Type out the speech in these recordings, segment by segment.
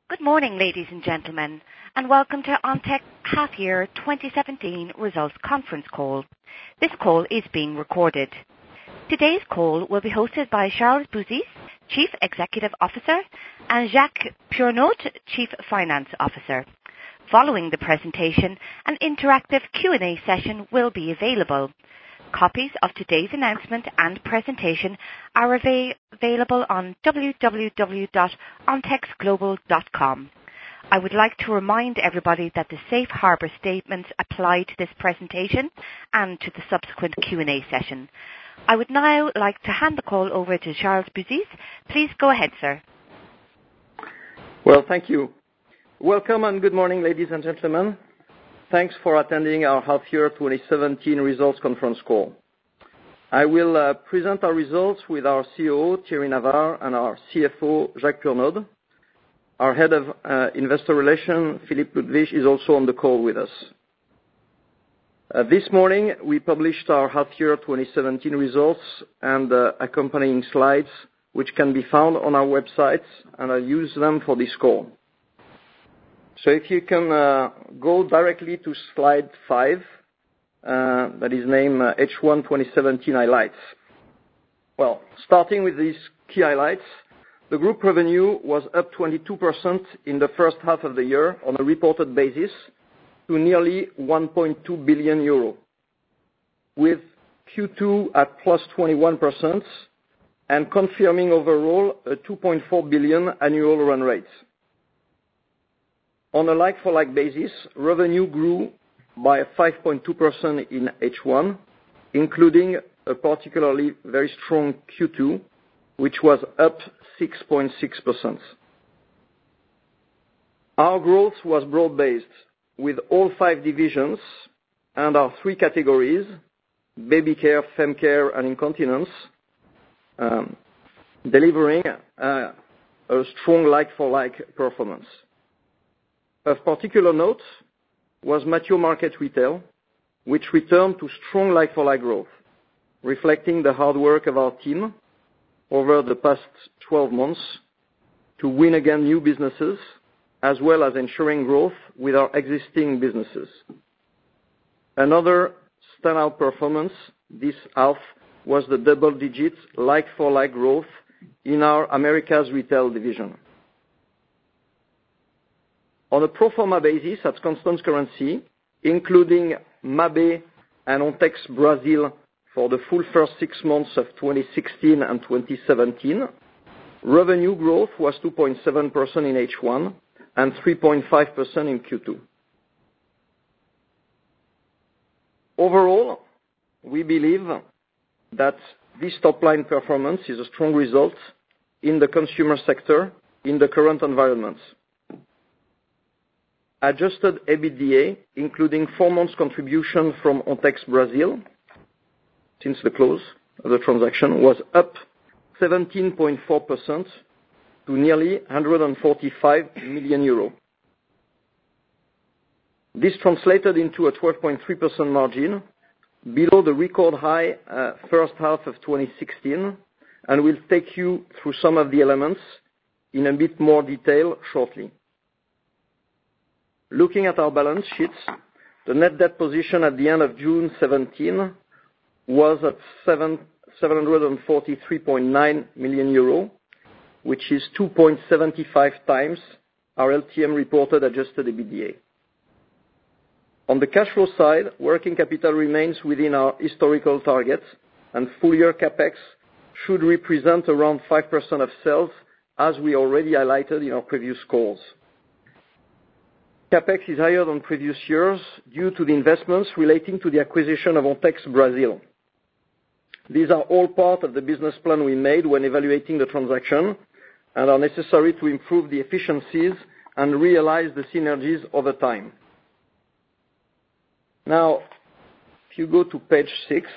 Good morning, ladies and gentlemen, and welcome to Ontex Half Year 2017 Results Conference Call. This call is being recorded. Today's call will be hosted by Charles Bouzis, Chief Executive Officer, and Jacques Purnot, Chief Finance Officer. Following the presentation, an interactive Q&A session will be available. Copies of today's announcement and presentation are available on www.ontexglobal.com. I would like to remind everybody that the safe harbour statements apply to this presentation and to the subsequent Q&A session. I would now like to hand the call over to Charles Bouzis. Please go ahead, sir. Well, thank you. Welcome and good morning, ladies and gentlemen. Thanks for attending our half-year 2017 results conference call. I will present our results with our COO, Thierry Navarre, and our CFO, Jacques Purnot. Our Head of Investor Relations, Philippe Ludwig, is also on the call with us. This morning, we published our half-year 2017 results and accompanying slides, which can be found on our website, and I'll use them for this call. So if you can go directly to slide 5, that is named H1 2017 Highlights. Well, starting with these key highlights, the group revenue was up 22% in the first half of the year on a reported basis to nearly 1.2 billion euro, with Q2 at plus 21% and confirming overall a 2.4 billion annual run rate. On a like-for-like basis, revenue grew by 5.2% in H1, including a particularly very strong Q2, which was up 6.6%. Our growth was broad-based, with all 5 divisions and our 3 categories, baby care, fem care, and incontinence, delivering a strong like-for-like performance. Of particular note was mature market retail, which returned to strong like-for-like growth, reflecting the hard work of our team over the past 12 months to win again new businesses, as well as ensuring growth with our existing businesses. Another standout performance this half was the double-digit like-for-like growth in our Americas retail division. On a pro forma basis at constant currency, including Mabé and Ontex Brazil for the full first 6 months of 2016 and 2017, revenue growth was 2.7% in H1 and 3.5% in Q2. Overall, we believe that this top-line performance is a strong result in the consumer sector in the current environment. Adjusted EBITDA, including 4 months contribution from Ontex Brazil since the close of the transaction, was up 17.4% to nearly 145 million euro. This translated into a 12.3% margin, below the record high first half of 2016, and we'll take you through some of the elements in a bit more detail shortly. Looking at our balance sheets, the net debt position at the end of June 2017 was at 743.9 million euro, which is 2.75 times our LTM reported adjusted EBITDA. On the cash flow side, working capital remains within our historical targets, and full-year CapEx should represent around 5% of sales, as we already highlighted in our previous calls. CapEx is higher than previous years due to the investments relating to the acquisition of Ontex Brazil. These are all part of the business plan we made when evaluating the transaction and are necessary to improve the efficiencies and realize the synergies over time. Now, if you go to page 6,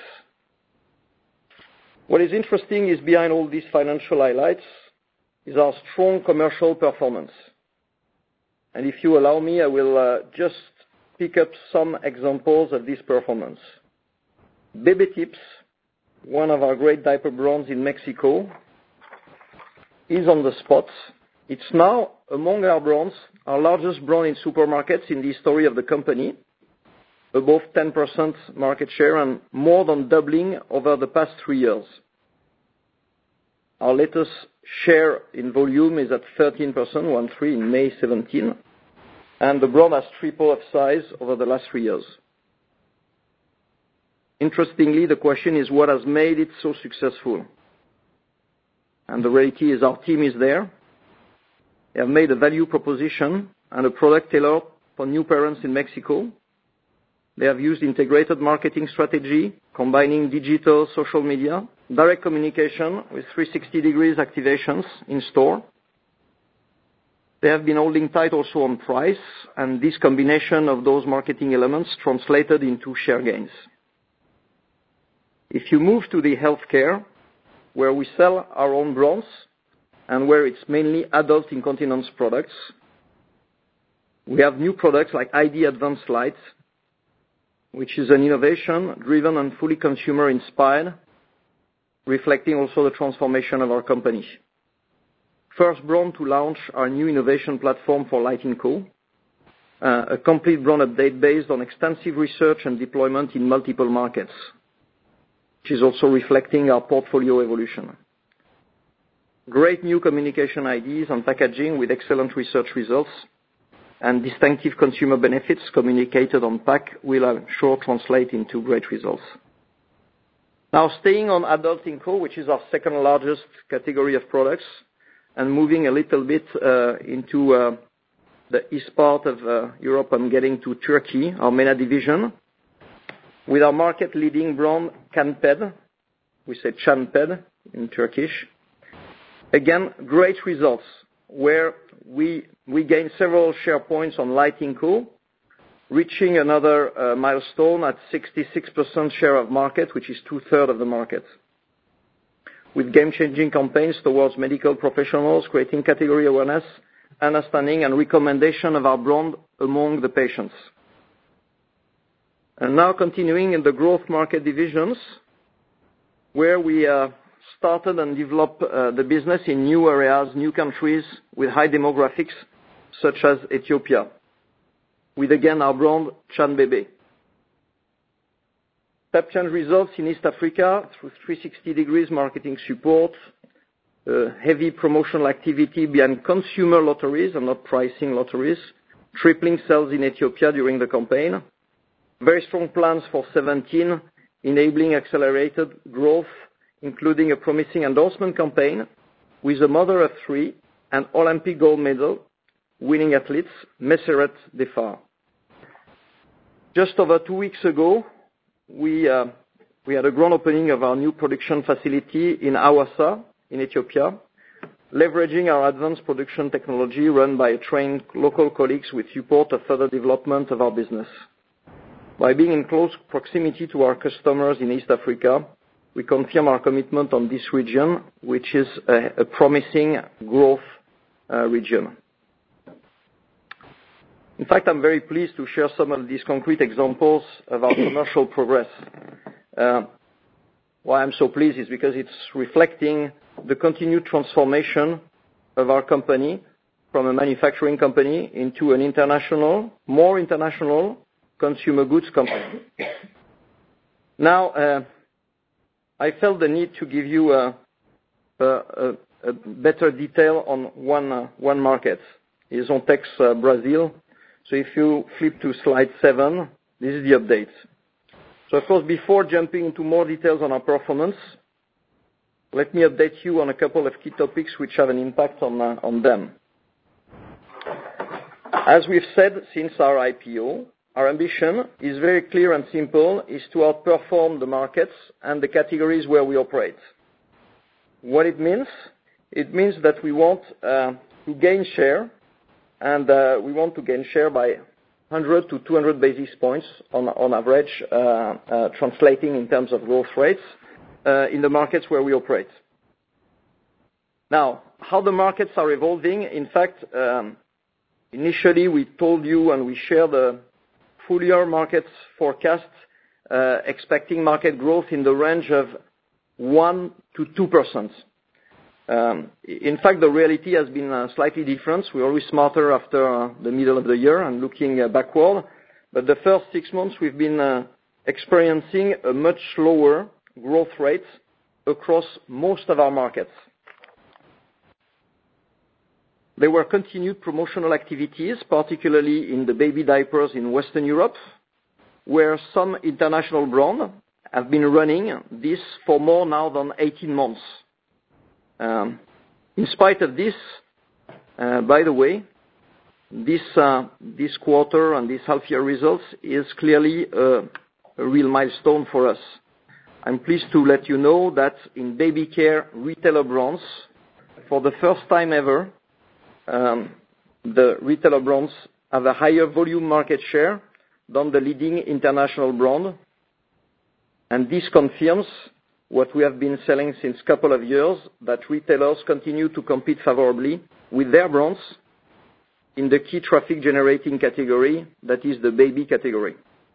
what is interesting is behind all these financial highlights is our strong commercial performance. And if you allow me, I will just pick up some examples of this performance. Baby Tips, one of our great diaper brands in Mexico, is on the spot. It's now among our brands, our largest brand in supermarkets in the history of the company, above 10% market share and more than doubling over the past 3 years. Our latest share in volume is at 13%, 1-3 in May 17, and the brand has tripled its size over the last 3 years. Interestingly, the question is what has made it so successful? And the reality is our team is there. They have made a value proposition and a product tailored for new parents in Mexico. They have used integrated marketing strategy, combining digital, social media, direct communication with 360 degrees activations in store. They have been holding tight also on price, and this combination of those marketing elements translated into share gains. If you move to the healthcare, where we sell our own brands and where it's mainly adult incontinence products, we have new products like ID Advanced Light, which is an innovation driven and fully consumer inspired, reflecting also the transformation of our company. First brand to launch our new innovation platform for Lighting Co., a complete brand update based on extensive research and deployment in multiple markets, which is also reflecting our portfolio evolution. Great new communication ideas and packaging with excellent research results and distinctive consumer benefits communicated on pack will, I'm sure, translate into great results. Now, staying on Adult Inco, which is our second largest category of products, and moving a little bit into the east part of Europe and getting to Turkey, our MENA division, with our market-leading brand, Canped. We say Canped in Turkish. Again, great results, where we gained several share points on Lighting Co., reaching another milestone at 66% share of market, which is 2/3 of the market, with game-changing campaigns towards medical professionals, creating category awareness, understanding, and recommendation of our brand among the patients. And now continuing in the growth market divisions, where we started and developed the business in new areas, new countries with high demographics, such as Ethiopia, with again our brand, Canbebe. Step change results in East Africa through 360 degrees marketing support, heavy promotional activity behind consumer lotteries and not pricing lotteries, tripling sales in Ethiopia during the campaign. Very strong plans for 2017, enabling accelerated growth, including a promising endorsement campaign with a mother of 3 and Olympic gold medal winning athletes, Messeret Defar. Just over 2 weeks ago, we had a grand opening of our new production facility in Hawassa, in Ethiopia, leveraging our advanced production technology run by trained local colleagues with support of further development of our business. By being in close proximity to our customers in East Africa, we confirm our commitment on this region, which is a promising growth region. In fact, I'm very pleased to share some of these concrete examples of our commercial progress. Why I'm so pleased is because it's reflecting the continued transformation of our company from a manufacturing company into an international, more international consumer goods company. Now, I felt the need to give you a better detail on one market, is Ontex Brazil. So if you flip to slide 7, this is the update. So of course, before jumping into more details on our performance, let me update you on a couple of key topics which have an impact on them. As we've said since our IPO, our ambition is very clear and simple, is to outperform the markets and the categories where we operate. What it means? It means that we want to gain share, and we want to gain share by 100 to 200 basis points on average, translating in terms of growth rates in the markets where we operate. Now, how the markets are evolving, in fact, initially we told you and we shared the full year markets forecast, expecting market growth in the range of 1 to 2%. In fact, the reality has been slightly different. We're always smarter after the middle of the year and looking backward. But the first 6 months, we've been experiencing a much slower growth rate across most of our markets. There were continued promotional activities, particularly in the baby diapers in Western Europe, where some international brands have been running this for more now than 18 months. In spite of this, by the way, this quarter and this half-year results is clearly a real milestone for us. I'm pleased to let you know that in baby care retailer brands, for the first time ever, the retailer brands have a higher volume market share than the leading international brand. And this confirms what we have been selling since a couple of years, that retailers continue to compete favorably with their brands in the key traffic generating category, that is the baby category.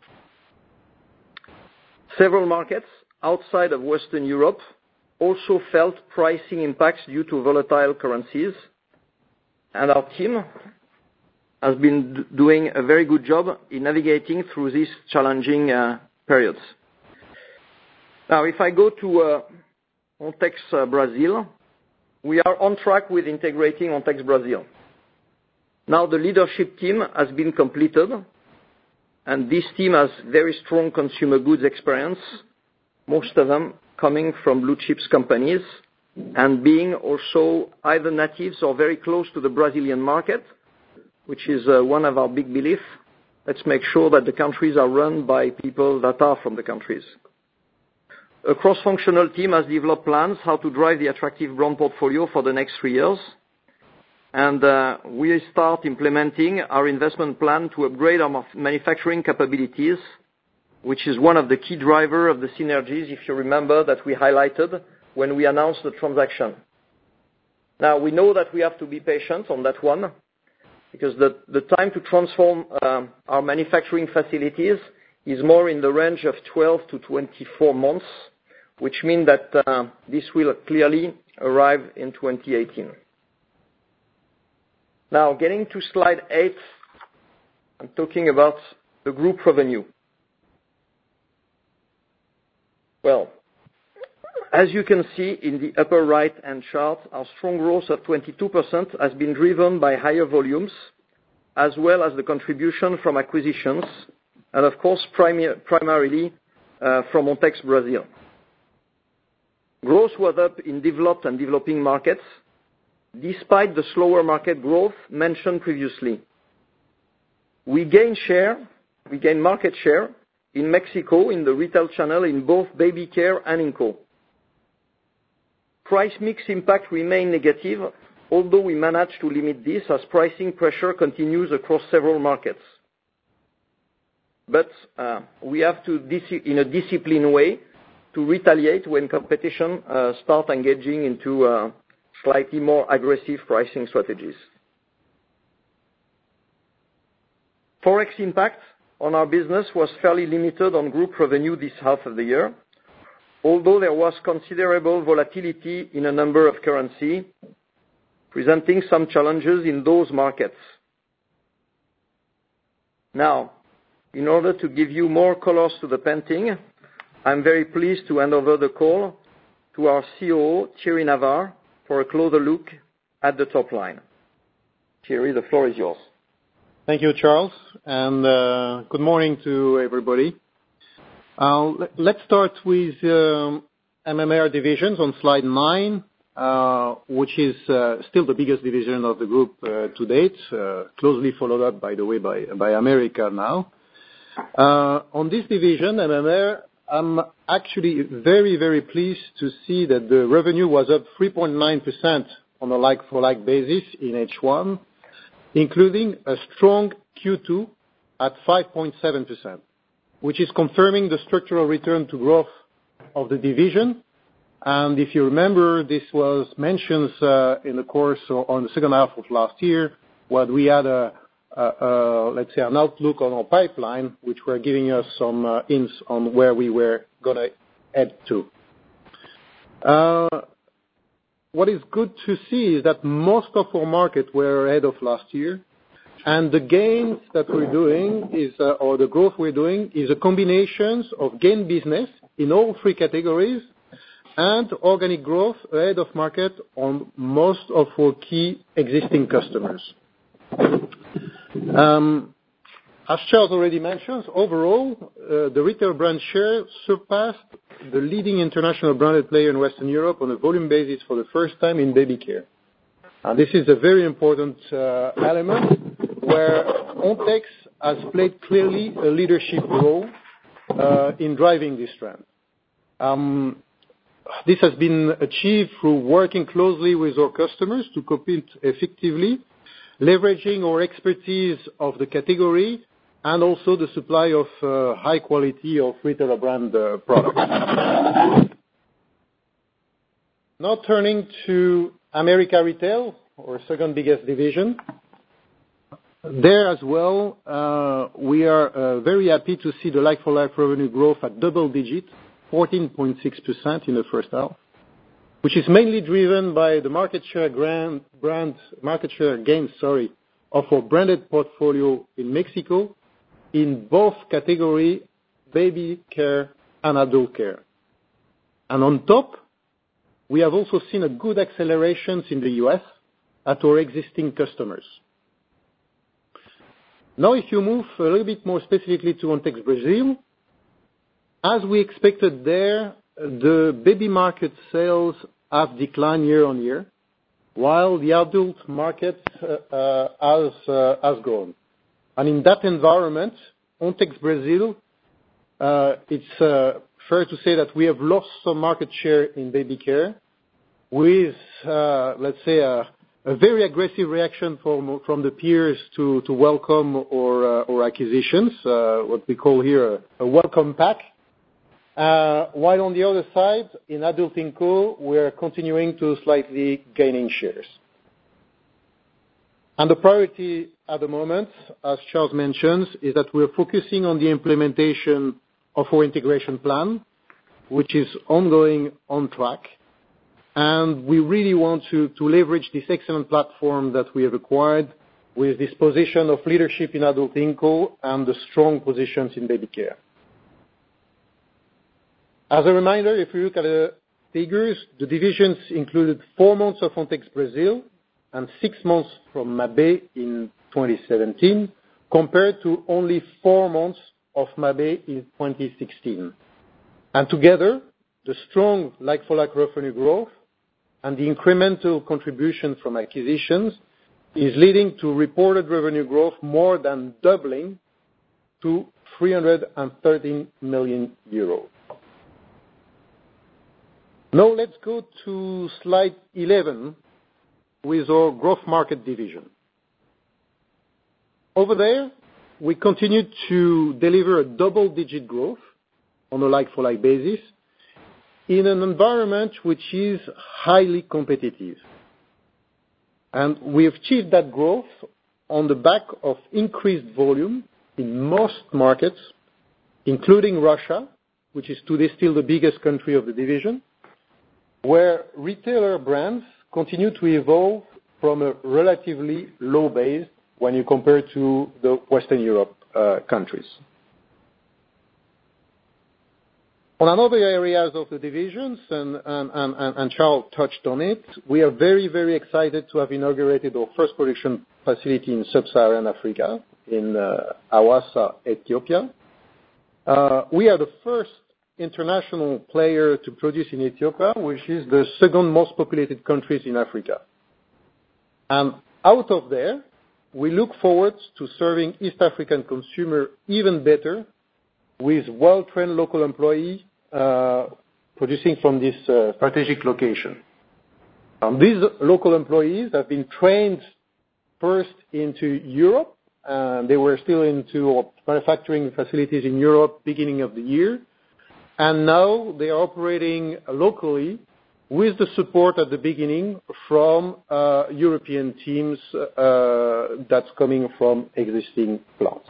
Several markets outside of Western Europe also felt pricing impacts due to volatile currencies, and our team has been doing a very good job in navigating through these challenging periods. Now, if I go to Ontex Brazil, we are on track with integrating Ontex Brazil. Now the leadership team has been completed, and this team has very strong consumer goods experience, most of them coming from blue chips companies, and being also either natives or very close to the Brazilian market, which is one of our big beliefs. Let's make sure that the countries are run by people that are from the countries. A cross-functional team has developed plans how to drive the attractive brand portfolio for the next 3 years. And we start implementing our investment plan to upgrade our manufacturing capabilities, which is one of the key drivers of the synergies, if you remember, that we highlighted when we announced the transaction. Now, we know that we have to be patient on that one, because the time to transform our manufacturing facilities is more in the range of 12 to 24 months, which means that this will clearly arrive in 2018. Now, getting to slide 8, I'm talking about the group revenue. Well, as you can see in the upper right-hand chart, our strong growth of 22% has been driven by higher volumes, as well as the contribution from acquisitions, and of course, primarily from Ontex Brazil. Growth was up in developed and developing markets, despite the slower market growth mentioned previously. We gained market share in Mexico in the retail channel in both baby care and Inco. Price mix impact remained negative, although we managed to limit this as pricing pressure continues across several markets. But we have to, in a disciplined way, to retaliate when competition start engaging into slightly more aggressive pricing strategies. Forex impact on our business was fairly limited on group revenue this half of the year, although there was considerable volatility in a number of currencies, presenting some challenges in those markets. Now, in order to give you more colors to the painting, I'm very pleased to hand over the call to our COO, Thierry Navarre, for a closer look at the top line. Thierry, the floor is yours. Thank you, Charles, and good morning to everybody. Let's start with MMR divisions on slide 9, which is still the biggest division of the group to date, closely followed up, by the way, by America now. On this division, MMR, I'm actually very, very pleased to see that the revenue was up 3.9% on a like-for-like basis in H1, including a strong Q2 at 5.7%, which is confirming the structural return to growth of the division. And if you remember, this was mentioned in the course on the second half of last year, where we had let's say, an outlook on our pipeline, which were giving us some hints on where we were going to head to. what is good to see is that most of our markets were ahead of last year, and the gains that we're doing or the growth we're doing is a combination of gain business in all three categories and organic growth ahead of market on most of our key existing customers. As Charles already mentioned, overall, the retail brand share surpassed the leading international branded player in Western Europe on a volume basis for the first time in baby care. This is a very important element where Ontex has played clearly a leadership role in driving this trend. This has been achieved through working closely with our customers to compete effectively, leveraging our expertise of the category and also the supply of high quality of retailer brand products. Now turning to America Retail, our second biggest division. There as well, we are very happy to see the like-for-like revenue growth at double digit, 14.6% in the first half, which is mainly driven by the market share gains of our branded portfolio in Mexico in both category, baby care and adult care. And on top, we have also seen a good accelerations in the US at our existing customers. Now, if you move a little bit more specifically to Ontex Brazil, as we expected there, the baby market sales have declined year on year, while the adult market has grown. And in that environment, Ontex Brazil, it's fair to say that we have lost some market share in baby care with, let's say, a very aggressive reaction from the peers to welcome our acquisitions, what we call here a welcome pack. While on the other side, in Adult & Co, we're continuing to slightly gaining shares. And the priority at the moment, as Charles mentions, is that we're focusing on the implementation of our integration plan, which is ongoing on track. And we really want to leverage this excellent platform that we have acquired with this position of leadership in Adult & Co and the strong positions in baby care. As a reminder, if you look at the figures, the divisions included 4 months of Ontex Brazil and 6 months from Mabé in 2017, compared to only 4 months of Mabé in 2016. And together, the strong like-for-like revenue growth and the incremental contribution from acquisitions is leading to reported revenue growth more than doubling to 313 million euros. Now let's go to slide 11 with our growth market division. Over there, we continue to deliver a double-digit growth on a like-for-like basis in an environment which is highly competitive. And we have achieved that growth on the back of increased volume in most markets, including Russia, which is today still the biggest country of the division, where retailer brands continue to evolve from a relatively low base when you compare to the Western Europe countries. On another areas of the divisions, and Charles touched on it, we are very, very excited to have inaugurated our first production facility in Sub-Saharan Africa, in Hawassa, Ethiopia. We are the first international player to produce in Ethiopia, which is the second most populated country in Africa. And out of there, we look forward to serving East African consumer even better with well-trained local employees producing from this strategic location. These local employees have been trained first into Europe, and they were still into manufacturing facilities in Europe beginning of the year. And now they are operating locally with the support at the beginning from European teams that's coming from existing plants.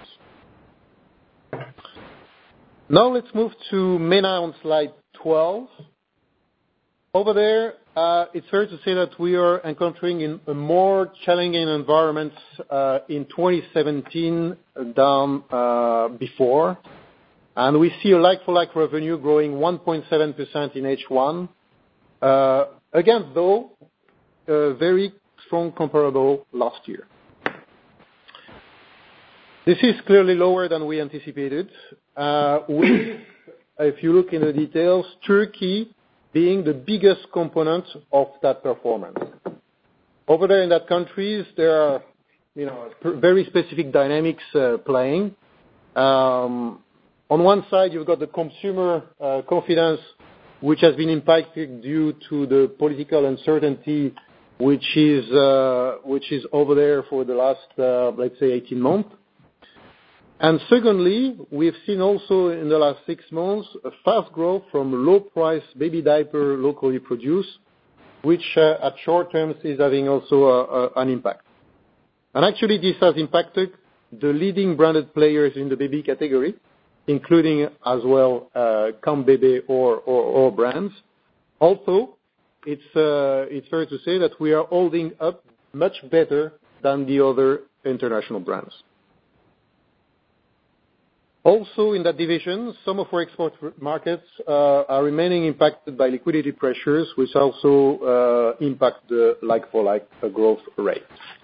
Now let's move to MENA on slide 12. Over there, it's fair to say that we are encountering in a more challenging environment in 2017 than before. And we see a like-for-like revenue growing 1.7% in H1, again, though, a very strong comparable last year. This is clearly lower than we anticipated, with, if you look in the details, Turkey being the biggest component of that performance. Over there in that countries, there are very specific dynamics playing. On one side, you've got the consumer confidence, which has been impacted due to the political uncertainty, which is over there for the last, let's say, 18 months. And secondly, we've seen also in the last 6 months a fast growth from low-price baby diaper locally produced, which at short term is having also an impact. And actually this has impacted the leading branded players in the baby category, including as well Campbell or brands. Also, it's fair to say that we are holding up much better than the other international brands. Also in that division, some of our export markets are remaining impacted by liquidity pressures, which also impact the like-for-like growth rate.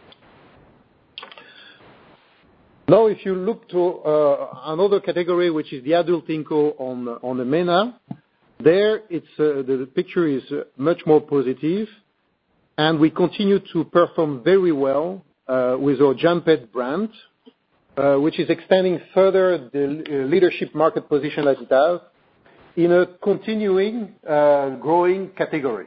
Now, if you look to another category, which is the adult Inco on the MENA, there the picture is much more positive, and we continue to perform very well with our Jampet brand, which is extending further the leadership market position that it has in a continuing growing category.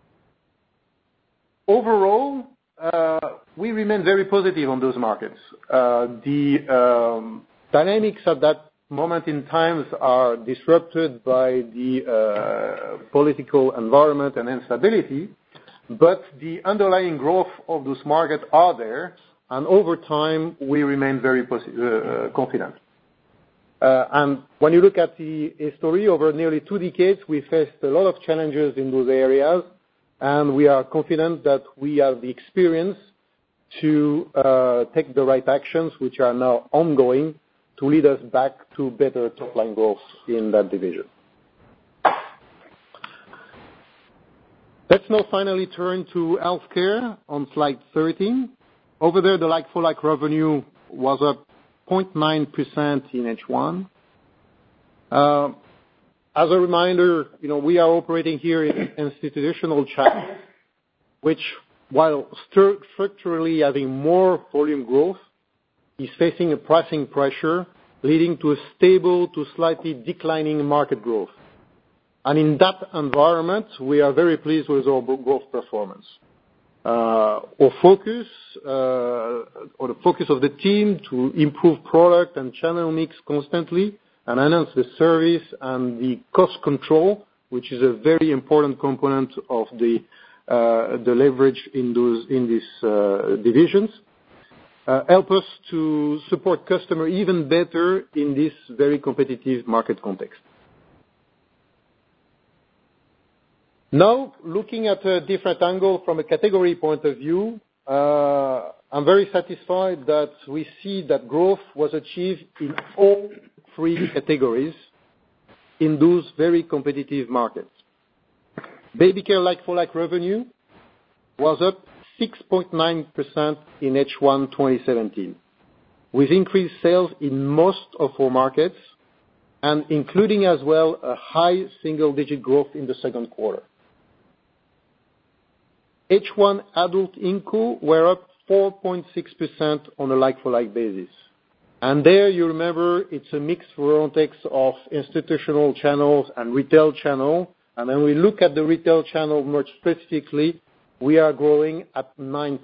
Overall, we remain very positive on those markets. The dynamics at that moment in time are disrupted by the political environment and instability, but the underlying growth of those markets are there, and over time we remain very confident. And when you look at the history over nearly 2 decades, we faced a lot of challenges in those areas, and we are confident that we have the experience to take the right actions, which are now ongoing, to lead us back to better top-line growth in that division. Let's now finally turn to healthcare on slide 13. Over there, the like-for-like revenue was up 0.9% in H1. As a reminder, we are operating here in institutional channels, which, while structurally having more volume growth, is facing a pricing pressure, leading to a stable to slightly declining market growth. And in that environment, we are very pleased with our growth performance. Our focus, or the focus of the team to improve product and channel mix constantly and enhance the service and the cost control, which is a very important component of the leverage in these divisions, help us to support customer even better in this very competitive market context. Now, looking at a different angle from a category point of view, I'm very satisfied that we see that growth was achieved in all 3 categories in those very competitive markets. Baby care like-for-like revenue was up 6.9% in H1 2017, with increased sales in most of our markets, and including as well a high single-digit growth in the second quarter. H1 adult Inco were up 4.6% on a like-for-like basis. And there, you remember, it's a mixed context of institutional channels and retail channel. And when we look at the retail channel more specifically, we are growing at 9%.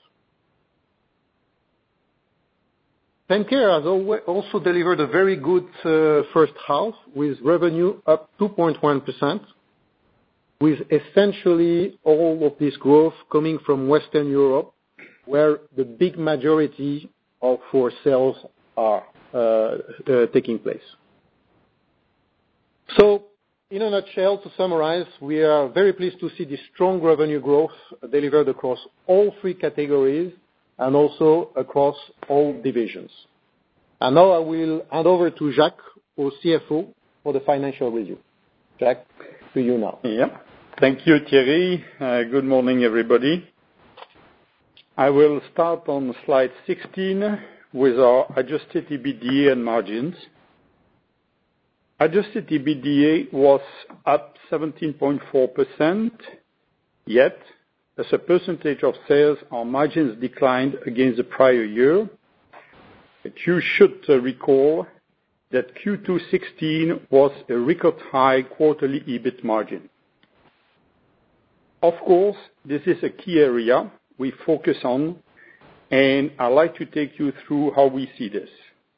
Fem Care has also delivered a very good first half, with revenue up 2.1%, with essentially all of this growth coming from Western Europe, where the big majority of our sales are taking place. So, In a nutshell, to summarize, we are very pleased to see the strong revenue growth delivered across all three categories and also across all divisions. And now I will hand over to Jacques, our CFO, for the financial review. Jacques, to you now. Yeah. Thank you, Thierry. Good morning, everybody. I will start on slide 16 with our adjusted EBITDA and margins. Adjusted EBITDA was up 17.4%, yet as a percentage of sales, our margins declined against the prior year. But you should recall that Q2 16 was a record high quarterly EBIT margin. Of course, this is a key area we focus on, and I'd like to take you through how we see this.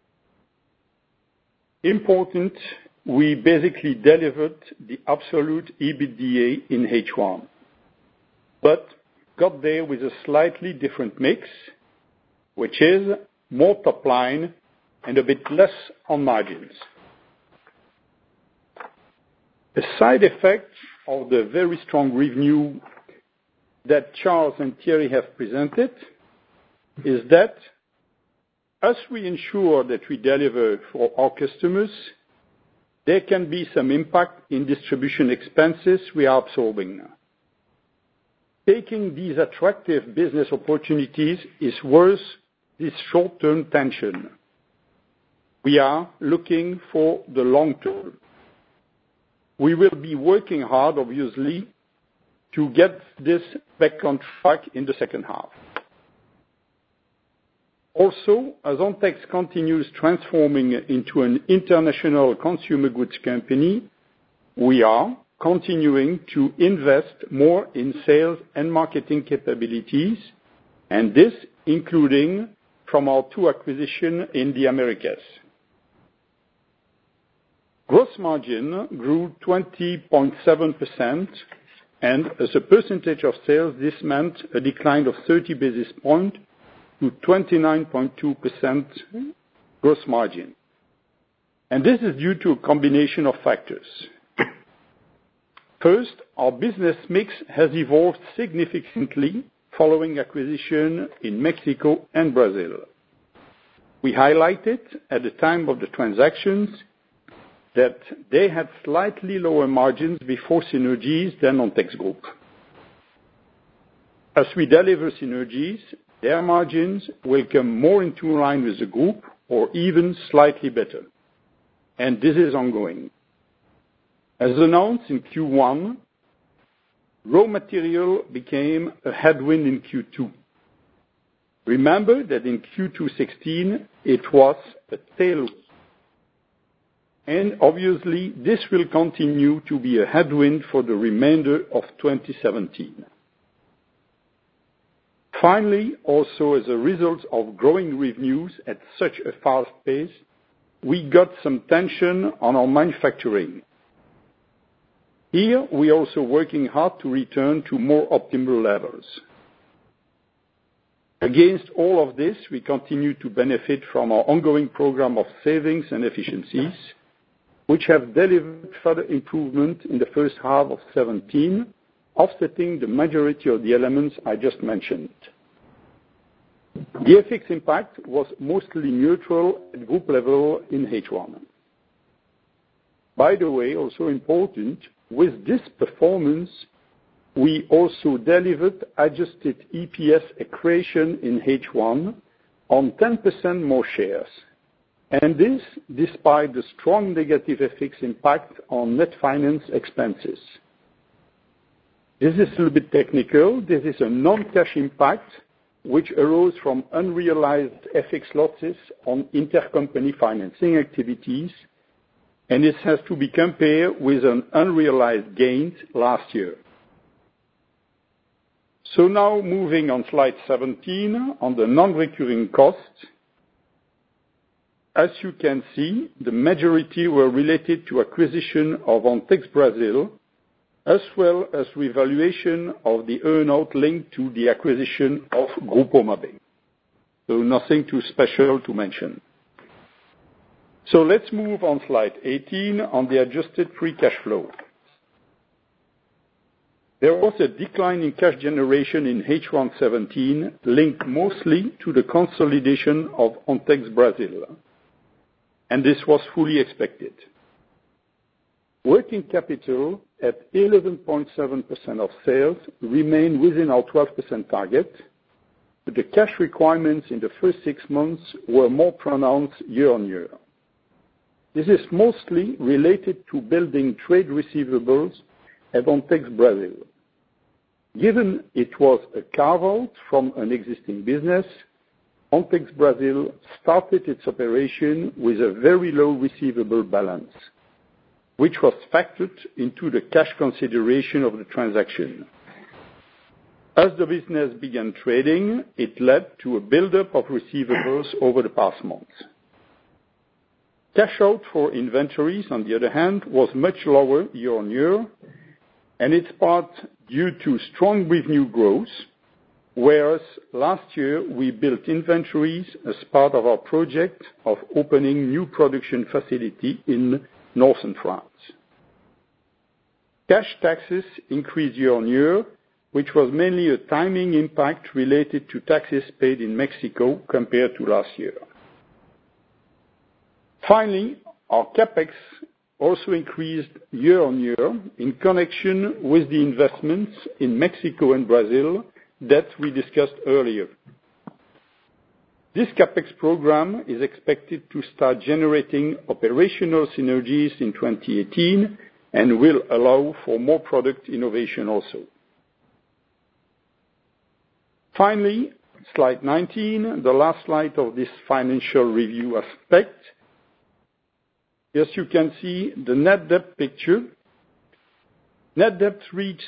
Important, we basically delivered the absolute EBITDA in H1, but got there with a slightly different mix, which is more top line and a bit less on margins. A side effect of the very strong revenue that Charles and Thierry have presented is that as we ensure that we deliver for our customers, there can be some impact in distribution expenses we are absorbing now. Taking these attractive business opportunities is worth this short-term tension. We are looking for the long term. We will be working hard, obviously, to get this back on track in the second half. Also, as Ontex continues transforming into an international consumer goods company, we are continuing to invest more in sales and marketing capabilities, and this including from our 2 acquisitions in the Americas. Gross margin grew 20.7%, and as a percentage of sales, this meant a decline of 30 basis points to 29.2% gross margin. And this is due to a combination of factors. First, our business mix has evolved significantly following acquisition in Mexico and Brazil. We highlighted at the time of the transactions that they had slightly lower margins before synergies than Ontex Group. As we deliver synergies, their margins will come more into line with the group or even slightly better. And this is ongoing. As announced in Q1, raw material became a headwind in Q2. Remember that in Q2 16, it was a tailwind. And obviously, this will continue to be a headwind for the remainder of 2017. Finally, also as a result of growing revenues at such a fast pace, we got some tension on our manufacturing. Here, we are also working hard to return to more optimal levels. Against all of this, we continue to benefit from our ongoing program of savings and efficiencies, which have delivered further improvement in the first half of 2017, offsetting the majority of the elements I just mentioned. The FX impact was mostly neutral at group level in H1. By the way, also important, with this performance, we also delivered adjusted EPS accretion in H1 on 10% more shares. And this despite the strong negative FX impact on net finance expenses. This is a little bit technical. This is a non-cash impact which arose from unrealized FX losses on intercompany financing activities, and this has to be compared with an unrealized gain last year. So now moving on slide 17 on the non-recurring costs. As you can see, the majority were related to acquisition of Ontex Brazil, as well as revaluation of the earn-out linked to the acquisition of Grupo Mabe. So nothing too special to mention. So let's move on slide 18 on the adjusted free cash flow. There was a decline in cash generation in H1 17, linked mostly to the consolidation of Ontex Brazil, and this was fully expected. Working capital at 11.7% of sales remained within our 12% target, but the cash requirements in the first 6 months were more pronounced year-on-year. This is mostly related to building trade receivables at Ontex Brazil. Given it was a carve-out from an existing business, Ontex Brazil started its operation with a very low receivable balance, which was factored into the cash consideration of the transaction. As the business began trading, it led to a buildup of receivables over the past months. Cash out for inventories, on the other hand, was much lower year-on-year, and it's part due to strong revenue growth, whereas last year we built inventories as part of our project of opening new production facility in northern France. Cash taxes increased year-on-year, which was mainly a timing impact related to taxes paid in Mexico compared to last year. Finally, our CapEx also increased year-on-year in connection with the investments in Mexico and Brazil that we discussed earlier. This CapEx program is expected to start generating operational synergies in 2018 and will allow for more product innovation also. Finally, slide 19, the last slide of this financial review aspect. Yes, you can see the net debt picture. Net debt reached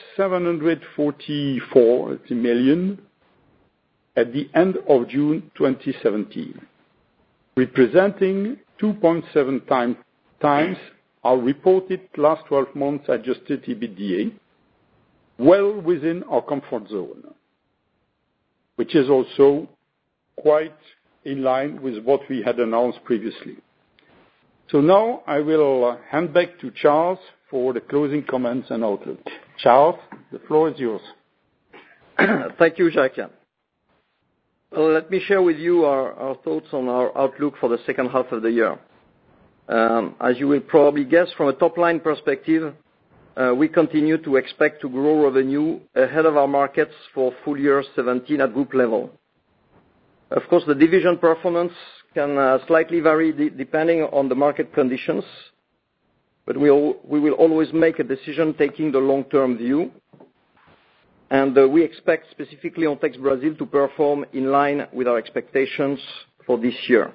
744 million at the end of June 2017, representing 2.7 times our reported last 12 months adjusted EBITDA, well within our comfort zone, which is also quite in line with what we had announced previously. So now I will hand back to Charles for the closing comments and outlook. Charles, the floor is yours. Thank you, Jacques. Let me share with you our thoughts on our outlook for the second half of the year. As you will probably guess, from a top-line perspective, we continue to expect to grow revenue ahead of our markets for full year 17 at group level. Of course, the division performance can slightly vary depending on the market conditions, but we will always make a decision taking the long-term view, and we expect specifically Ontex Brazil to perform in line with our expectations for this year.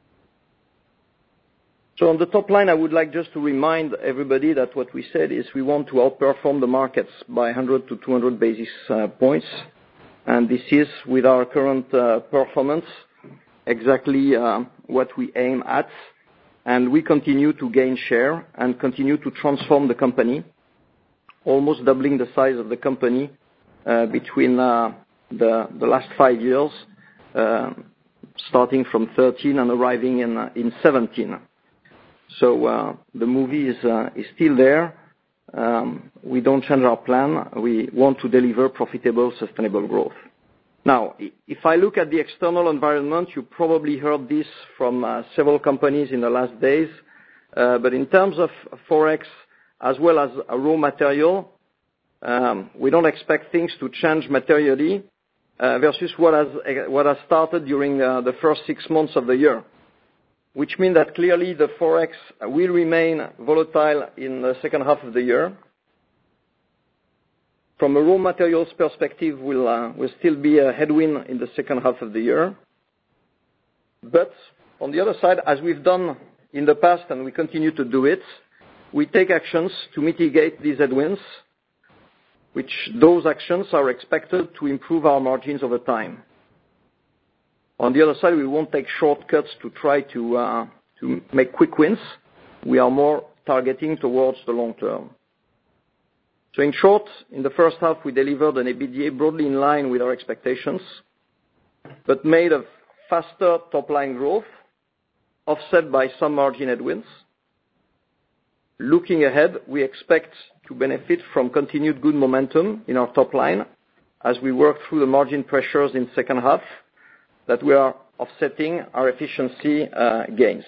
So on the top line, I would like just to remind everybody that what we said is we want to outperform the markets by 100 to 200 basis points, and this is with our current performance exactly what we aim at, and we continue to gain share and continue to transform the company, almost doubling the size of the company between the last 5 years, starting from 13 and arriving in 17. So the movie is still there. We don't change our plan. We want to deliver profitable, sustainable growth. Now, if I look at the external environment, you probably heard this from several companies in the last days, but in terms of Forex as well as raw material, we don't expect things to change materially versus what has started during the first 6 months of the year, which means that clearly the Forex will remain volatile in the second half of the year. From a raw materials perspective, will still be a headwind in the second half of the year. But on the other side, as we've done in the past and we continue to do it, we take actions to mitigate these headwinds, which those actions are expected to improve our margins over time. On the other side, we won't take shortcuts to try to make quick wins. We are more targeting towards the long term. So in short, in the first half, we delivered an EBITDA broadly in line with our expectations, but made a faster top-line growth, offset by some margin headwinds. Looking ahead, we expect to benefit from continued good momentum in our top line as we work through the margin pressures in second half that we are offsetting our efficiency gains.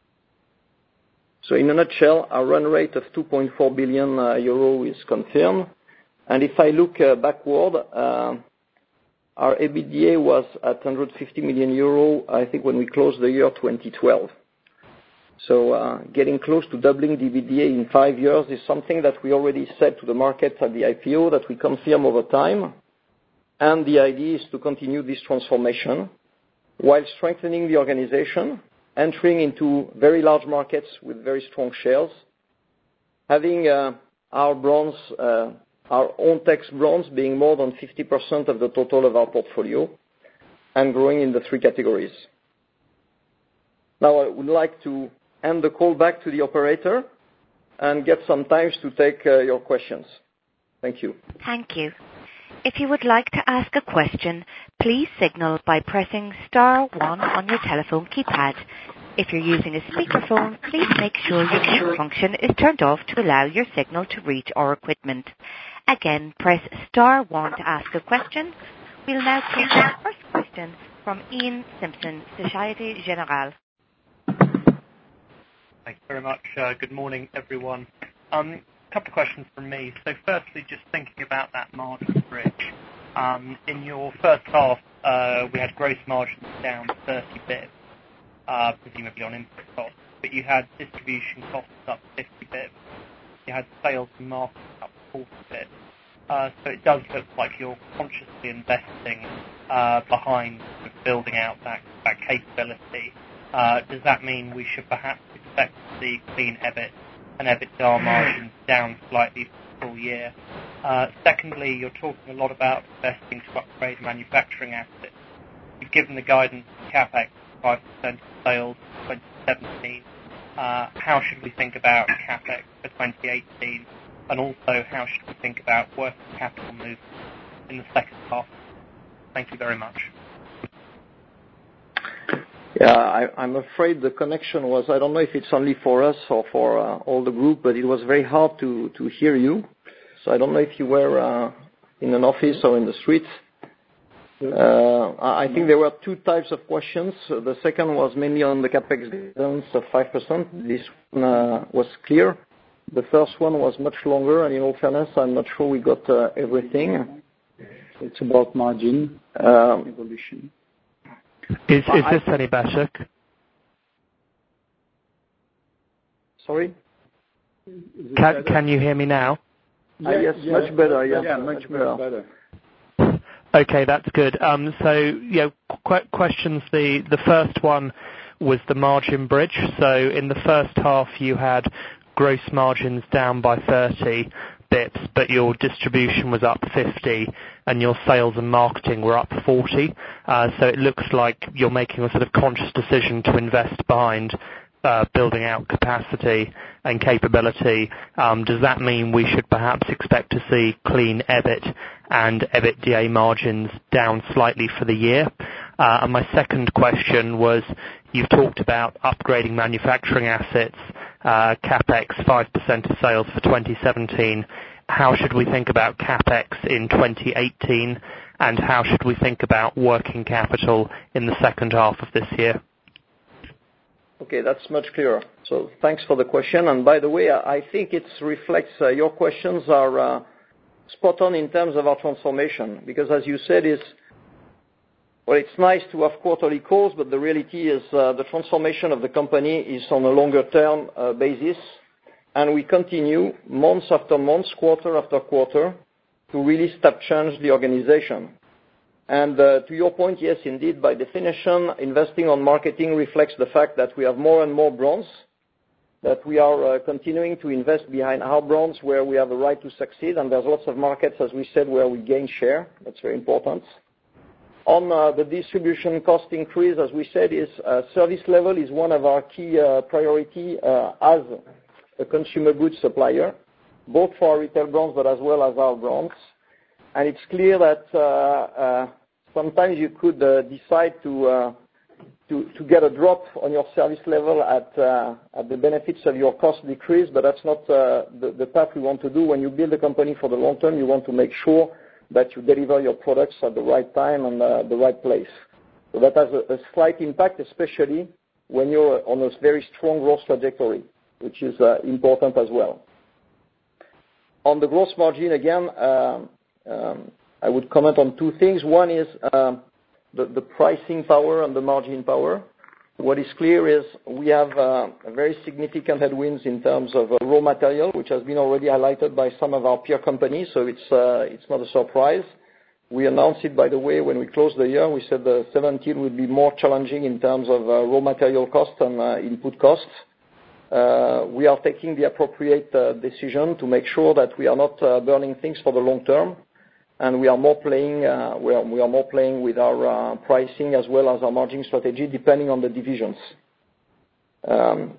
So in a nutshell, our run rate of 2.4 billion euro is confirmed. And if I look backward, our EBITDA was at 150 million euro, I think, when we closed the year 2012. So getting close to doubling the EBITDA in 5 years is something that we already said to the market at the IPO that we confirm over time. And the idea is to continue this transformation while strengthening the organization, entering into very large markets with very strong shares, having our brands, our own text brands being more than 50% of the total of our portfolio, and growing in the 3 categories. Now I would like to hand the call back to the operator and get some time to take your questions. Thank you. Thank you. If you would like to ask a question, please signal by pressing star 1 on your telephone keypad. If you're using a speakerphone, please make sure your mute function is turned off to allow your signal to reach our equipment. Again, press star 1 to ask a question. We'll now take our first question from Ian Simpson, Société Générale. Thanks very much. Good morning, everyone. A couple of questions from me. So firstly, just thinking about that margin bridge. In your first half, we had gross margins down 30 bits, presumably on input costs, but you had distribution costs up 50 bits. You had sales and marketing up 40 bits. So it does look like you're consciously investing behind building out that capability. Does that mean we should perhaps expect to see clean EBIT and EBITDA margins down slightly for the full year? Secondly, you're talking a lot about investing to upgrade manufacturing assets. You've given the guidance for CapEx 5% of sales for 2017. How should we think about CapEx for 2018? And also, how should we think about working capital movements in the second half? Thank you very much. Yeah, I'm afraid the connection was, I don't know if it's only for us or for all the group, but it was very hard to hear you. So I don't know if you were in an office or in the streets. I think there were 2 types of questions. The second was mainly on the CapEx guidance of 5%. This one was clear. The first one was much longer, and in all fairness, I'm not sure we got everything. It's about margin evolution. Is this any better? Sorry? Can you hear me now? Yes, much better. Yeah, much better. Okay, that's good. So, questions. The first one was the margin bridge. So in the first half, you had gross margins down by 30 bits, but your distribution was up 50 and your sales and marketing were up 40. So it looks like you're making a sort of conscious decision to invest behind building out capacity and capability. Does that mean we should perhaps expect to see clean EBIT and EBITDA margins down slightly for the year? And my second question was, you've talked about upgrading manufacturing assets, CapEx 5% of sales for 2017. How should we think about CapEx in 2018? And how should we think about working capital in the second half of this year? Okay, that's much clearer. So thanks for the question. And by the way, I think it reflects, your questions are spot on in terms of our transformation. Because as you said, it's nice to have quarterly calls, but the reality is the transformation of the company is on a longer term basis. And we continue months after months, quarter after quarter, to really step change the organization. And to your point, yes, indeed, by definition, investing on marketing reflects the fact that we have more and more brands, that we are continuing to invest behind our brands where we have a right to succeed. And there's lots of markets, as we said, where we gain share. That's very important. On the distribution cost increase, as we said, is service level is one of our key priority as a consumer goods supplier, both for our retail brands but as well as our brands. And it's clear that sometimes you could decide to to get a drop on your service level at the benefits of your cost decrease, but that's not the path we want to do. When you build a company for the long term, you want to make sure that you deliver your products at the right time and the right place. So that has a slight impact, especially when you're on a very strong growth trajectory, which is important as well. On the gross margin, again, I would comment on two things. One is the pricing power and the margin power. What is clear is we have a very significant headwinds in terms of raw material, which has been already highlighted by some of our peer companies, so it's not a surprise. We announced it, by the way, when we closed the year. We said 2017 would be more challenging in terms of raw material costs and input costs. We are taking the appropriate decision to make sure that we are not burning things for the long term, and we are more playing with our pricing as well as our margin strategy, depending on the divisions. Now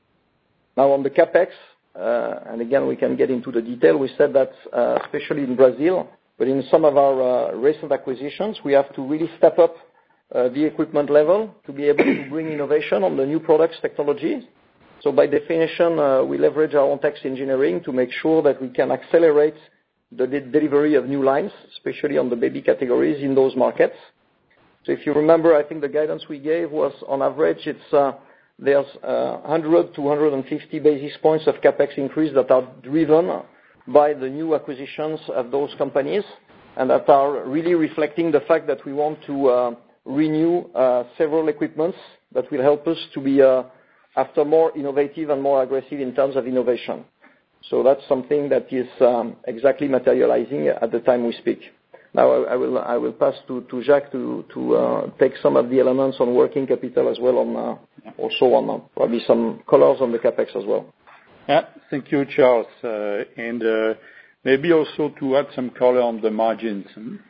on the capex, and again we can get into the detail. We said that especially in Brazil, but in some of our recent acquisitions, we have to really step up the equipment level to be able to bring innovation on the new products technologies. So by definition, we leverage our own tax engineering to make sure that we can accelerate the delivery of new lines, especially on the baby categories in those markets. So if you remember, I think the guidance we gave was on average, there's 100 to 150 basis points of capex increase that are driven by the new acquisitions of those companies, and that are really reflecting the fact that we want to renew several equipments that will help us to be after more innovative and more aggressive in terms of innovation. So that's something that is exactly materializing at the time we speak. Now I will pass to Jacques to take some of the elements on working capital as well, on also on probably some colors on the capex as well. Yeah, thank you, Charles, and maybe also to add some color on the margins,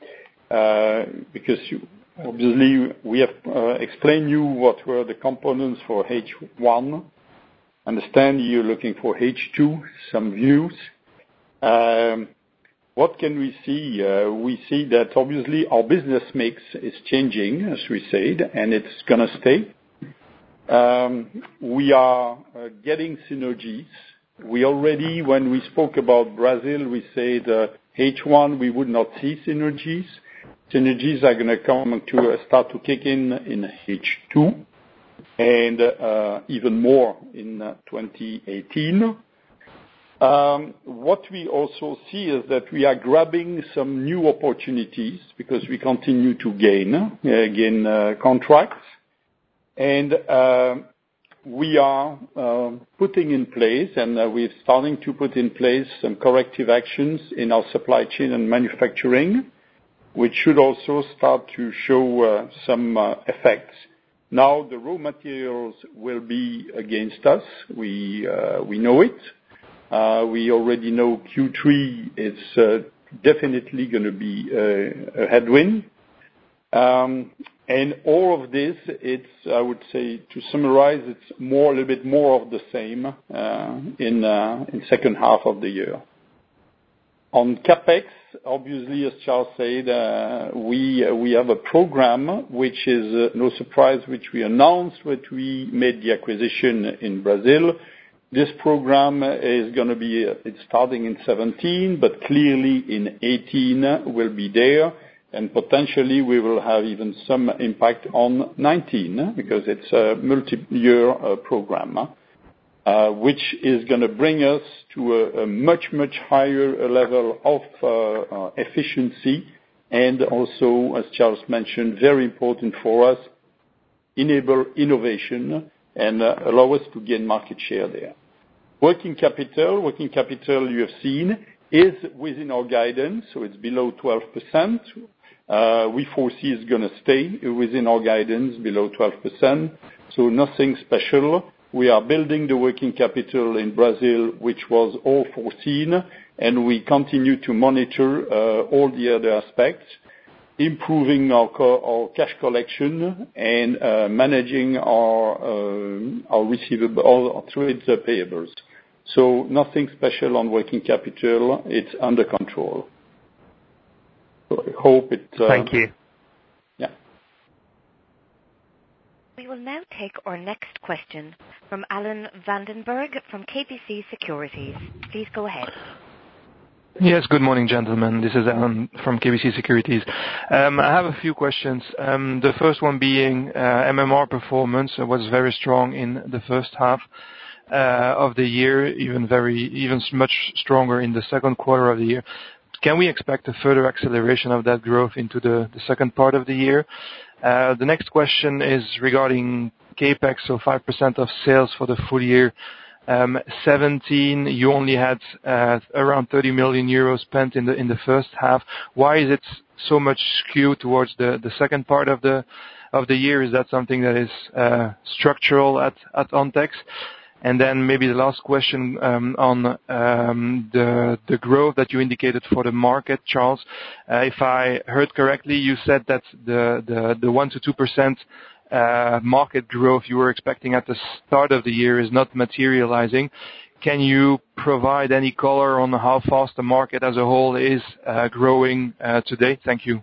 because obviously we have explained you what were the components for H1. Understand you're looking for H2, some views. What can we see? We see that obviously our business mix is changing, as we said, and it's going to stay. We are getting synergies. We already, when we spoke about Brazil, we said H1 we would not see synergies. Synergies are going to come to start to kick in H2. And even more in 2018. What we also see is that we are grabbing some new opportunities because we continue to gain contracts, and we are putting in place, and we're starting to put in place some corrective actions in our supply chain and manufacturing, which should also start to show some effects. Now the raw materials will be against us. We know it. We already know Q3 is definitely going to be a headwind. And all of this, I would say, to summarize, it's a little bit more of the same in second half of the year. On capex, obviously, as Charles said, we have a program which is no surprise, which we announced when we made the acquisition in Brazil. This program is going to be it's starting in 17, but clearly in 18 will be there, and potentially we will have even some impact on 19 because it's a multi-year program. Which is going to bring us to a much, much higher level of efficiency, and also, as Charles mentioned, very important for us, enable innovation and allow us to gain market share there. Working capital you have seen is within our guidance, so it's below 12%. We foresee it's going to stay within our guidance below 12%, so nothing special. We are building the working capital in Brazil, which was all foreseen, and we continue to monitor all the other aspects, improving our cash collection and managing our receivable, our trade payables. So nothing special on working capital. It's under control. So I hope it. Thank you. Yeah. We will now take our next question from Alan Vandenberg from KBC Securities. Please go ahead. Yes, good morning, gentlemen. This is Alan from KBC Securities. I have a few questions. The first one being MMR performance was very strong in the first half of the year, even much stronger in the second quarter of the year. Can we expect a further acceleration of that growth into the second part of the year? The next question is regarding CapEx, so 5% of sales for the full year. 2017, you only had around 30 million euros spent in the first half. Why is it so much skewed towards the second part of the year? Is that something that is structural at Ontex? And then maybe the last question on the growth that you indicated for the market, Charles. If I heard correctly, you said that the 1 to 2% market growth you were expecting at the start of the year is not materializing. Can you provide any color on how fast the market as a whole is growing today? Thank you.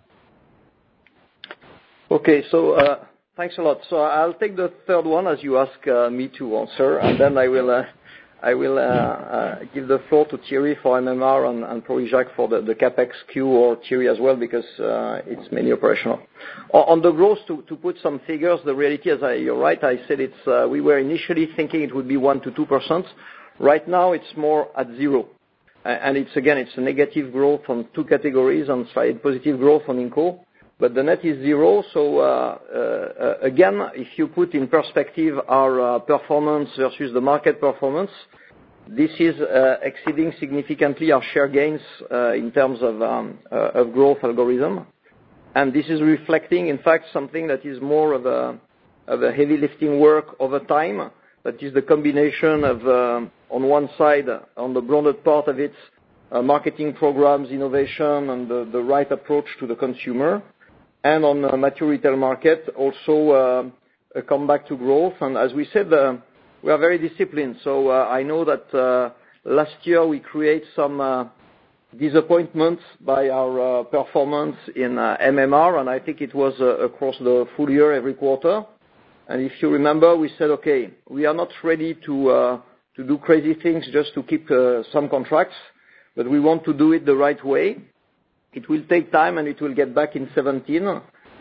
Okay, so thanks a lot. So I'll take the third one as you ask me to answer, and then I will give the floor to Thierry for MMR and probably Jacques for the CapEx Q, or Thierry as well, because it's mainly operational. On the growth, to put some figures, the reality is, you're right, I said we were initially thinking it would be 1 to 2%. Right now it's more at 0. And it's a negative growth on two categories and slight positive growth on Inco. But the net is 0, so again, if you put in perspective our performance versus the market performance, this is exceeding significantly our share gains in terms of growth algorithm. And this is reflecting, in fact, something that is more of a heavy lifting work over time. That is the combination of, on one side, on the branded part of it, marketing programs, innovation, and the right approach to the consumer. And on the mature retail market, also a comeback to growth. And as we said, we are very disciplined. So I know that last year we create some disappointments by our performance in MMR, and I think it was across the full year, every quarter. And if you remember, we said, okay, we are not ready to do crazy things just to keep some contracts, but we want to do it the right way. It will take time, and it will get back in 2017.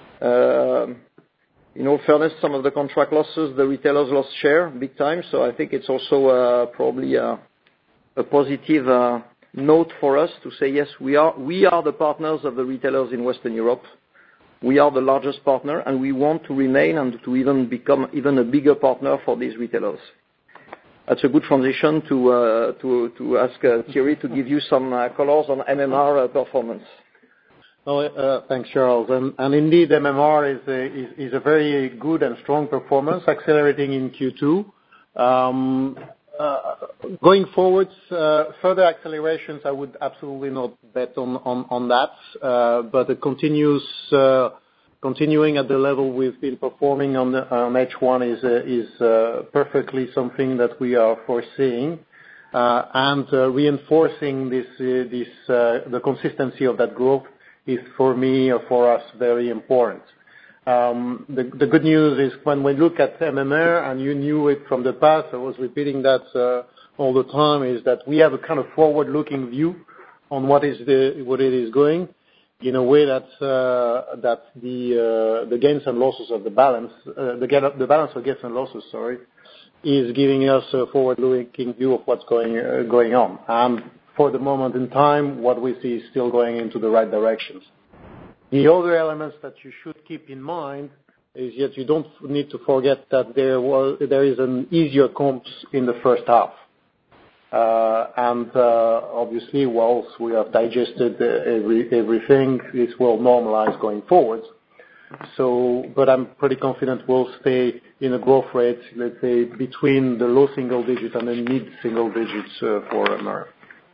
In all fairness, some of the contract losses, the retailers lost share big time. So I think it's also probably a positive note for us to say, yes, we are the partners of the retailers in Western Europe. We are the largest partner, and we want to remain and to even become even a bigger partner for these retailers. That's a good transition to ask Thierry to give you some colors on MMR performance. Thanks, Charles. And indeed, MMR is a very good and strong performance, accelerating in Q2. Going forward, further accelerations, I would absolutely not bet on that. But it continuing at the level we've been performing on H1 is perfectly something that we are foreseeing. And reinforcing the consistency of that growth is, for me or for us, very important. The good news is when we look at MMR, and you knew it from the past, I was repeating that all the time, is that we have a kind of forward-looking view on what it is going, in a way that the gains and losses of the balance of gains and losses, is giving us a forward-looking view of what's going on. And for the moment in time, what we see is still going into the right directions. The other elements that you should keep in mind is that you don't need to forget that there is an easier comps in the first half. And obviously, whilst we have digested everything, this will normalize going forward. But I'm pretty confident we'll stay in a growth rate, let's say, between the low single digits and the mid single digits for MMR.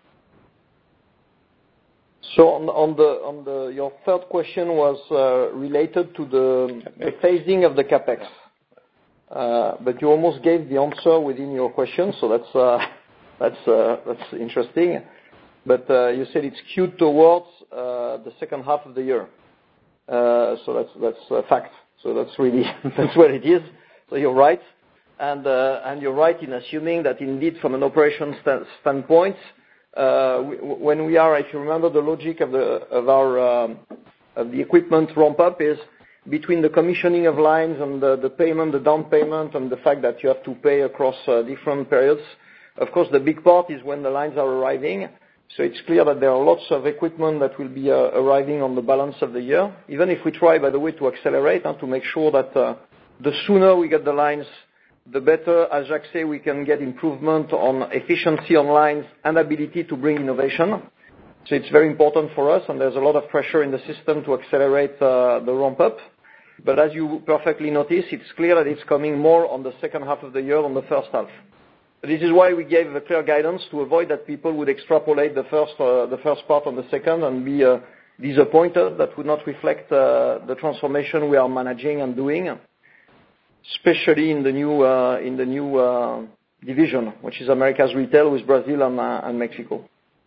So on your third question was related to the phasing of the CapEx. But you almost gave the answer within your question, so that's interesting. But you said it's skewed towards the second half of the year. So that's a fact. So that's what it is. So you're right. And you're right in assuming that indeed from an operation standpoint, when we are, if you remember the logic of the equipment ramp up is between the commissioning of lines and the payment, the down payment, and the fact that you have to pay across different periods. Of course, the big part is when the lines are arriving. So it's clear that there are lots of equipment that will be arriving on the balance of the year. Even if we try, by the way, to accelerate and to make sure that the sooner we get the lines, the better, as Jacques said, we can get improvement on efficiency on lines and ability to bring innovation. So it's very important for us, and there's a lot of pressure in the system to accelerate the ramp up. But as you perfectly notice, it's clear that it's coming more on the second half of the year than the first half. This is why we gave a clear guidance to avoid that people would extrapolate the first part on the second and be disappointed. That would not reflect the transformation we are managing and doing, especially in the new division, which is Americas Retail with Brazil and Mexico.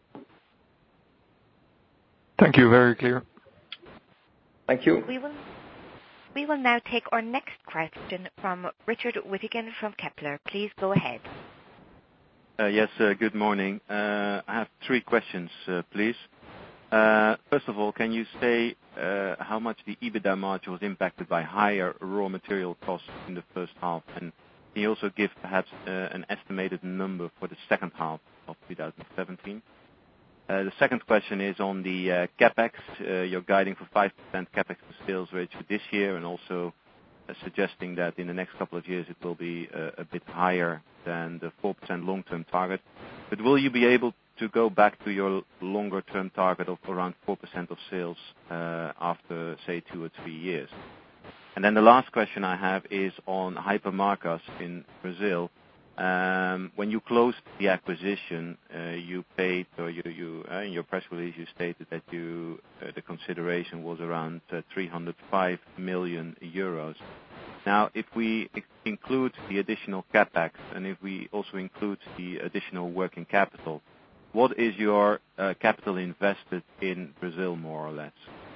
Thank you. Very clear. Thank you. We will now take our next question from Richard Wittigen from Kepler. Please go ahead. Yes, good morning. I have 3 questions, please. First of all, can you say how much the EBITDA margin was impacted by higher raw material costs in the first half? And can you also give perhaps an estimated number for the second half of 2017? The second question is on the CapEx. You're guiding for 5% CapEx to sales ratio this year, and also suggesting that in the next couple of years it will be a bit higher than the 4% long-term target. But will you be able to go back to your longer-term target of around 4% of sales after, say, 2 or 3 years? And then the last question I have is on Hypermarcas in Brazil. When you closed the acquisition, you paid, or in your press release you stated that the consideration was around 305 million euros. Now, if we include the additional CapEx and if we also include the additional working capital, what is your capital invested in Brazil, more or less?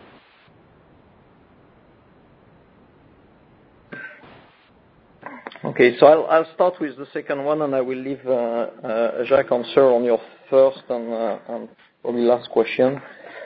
Okay, so I'll start with the second one, and I will leave Jacques answer on your first and probably last question.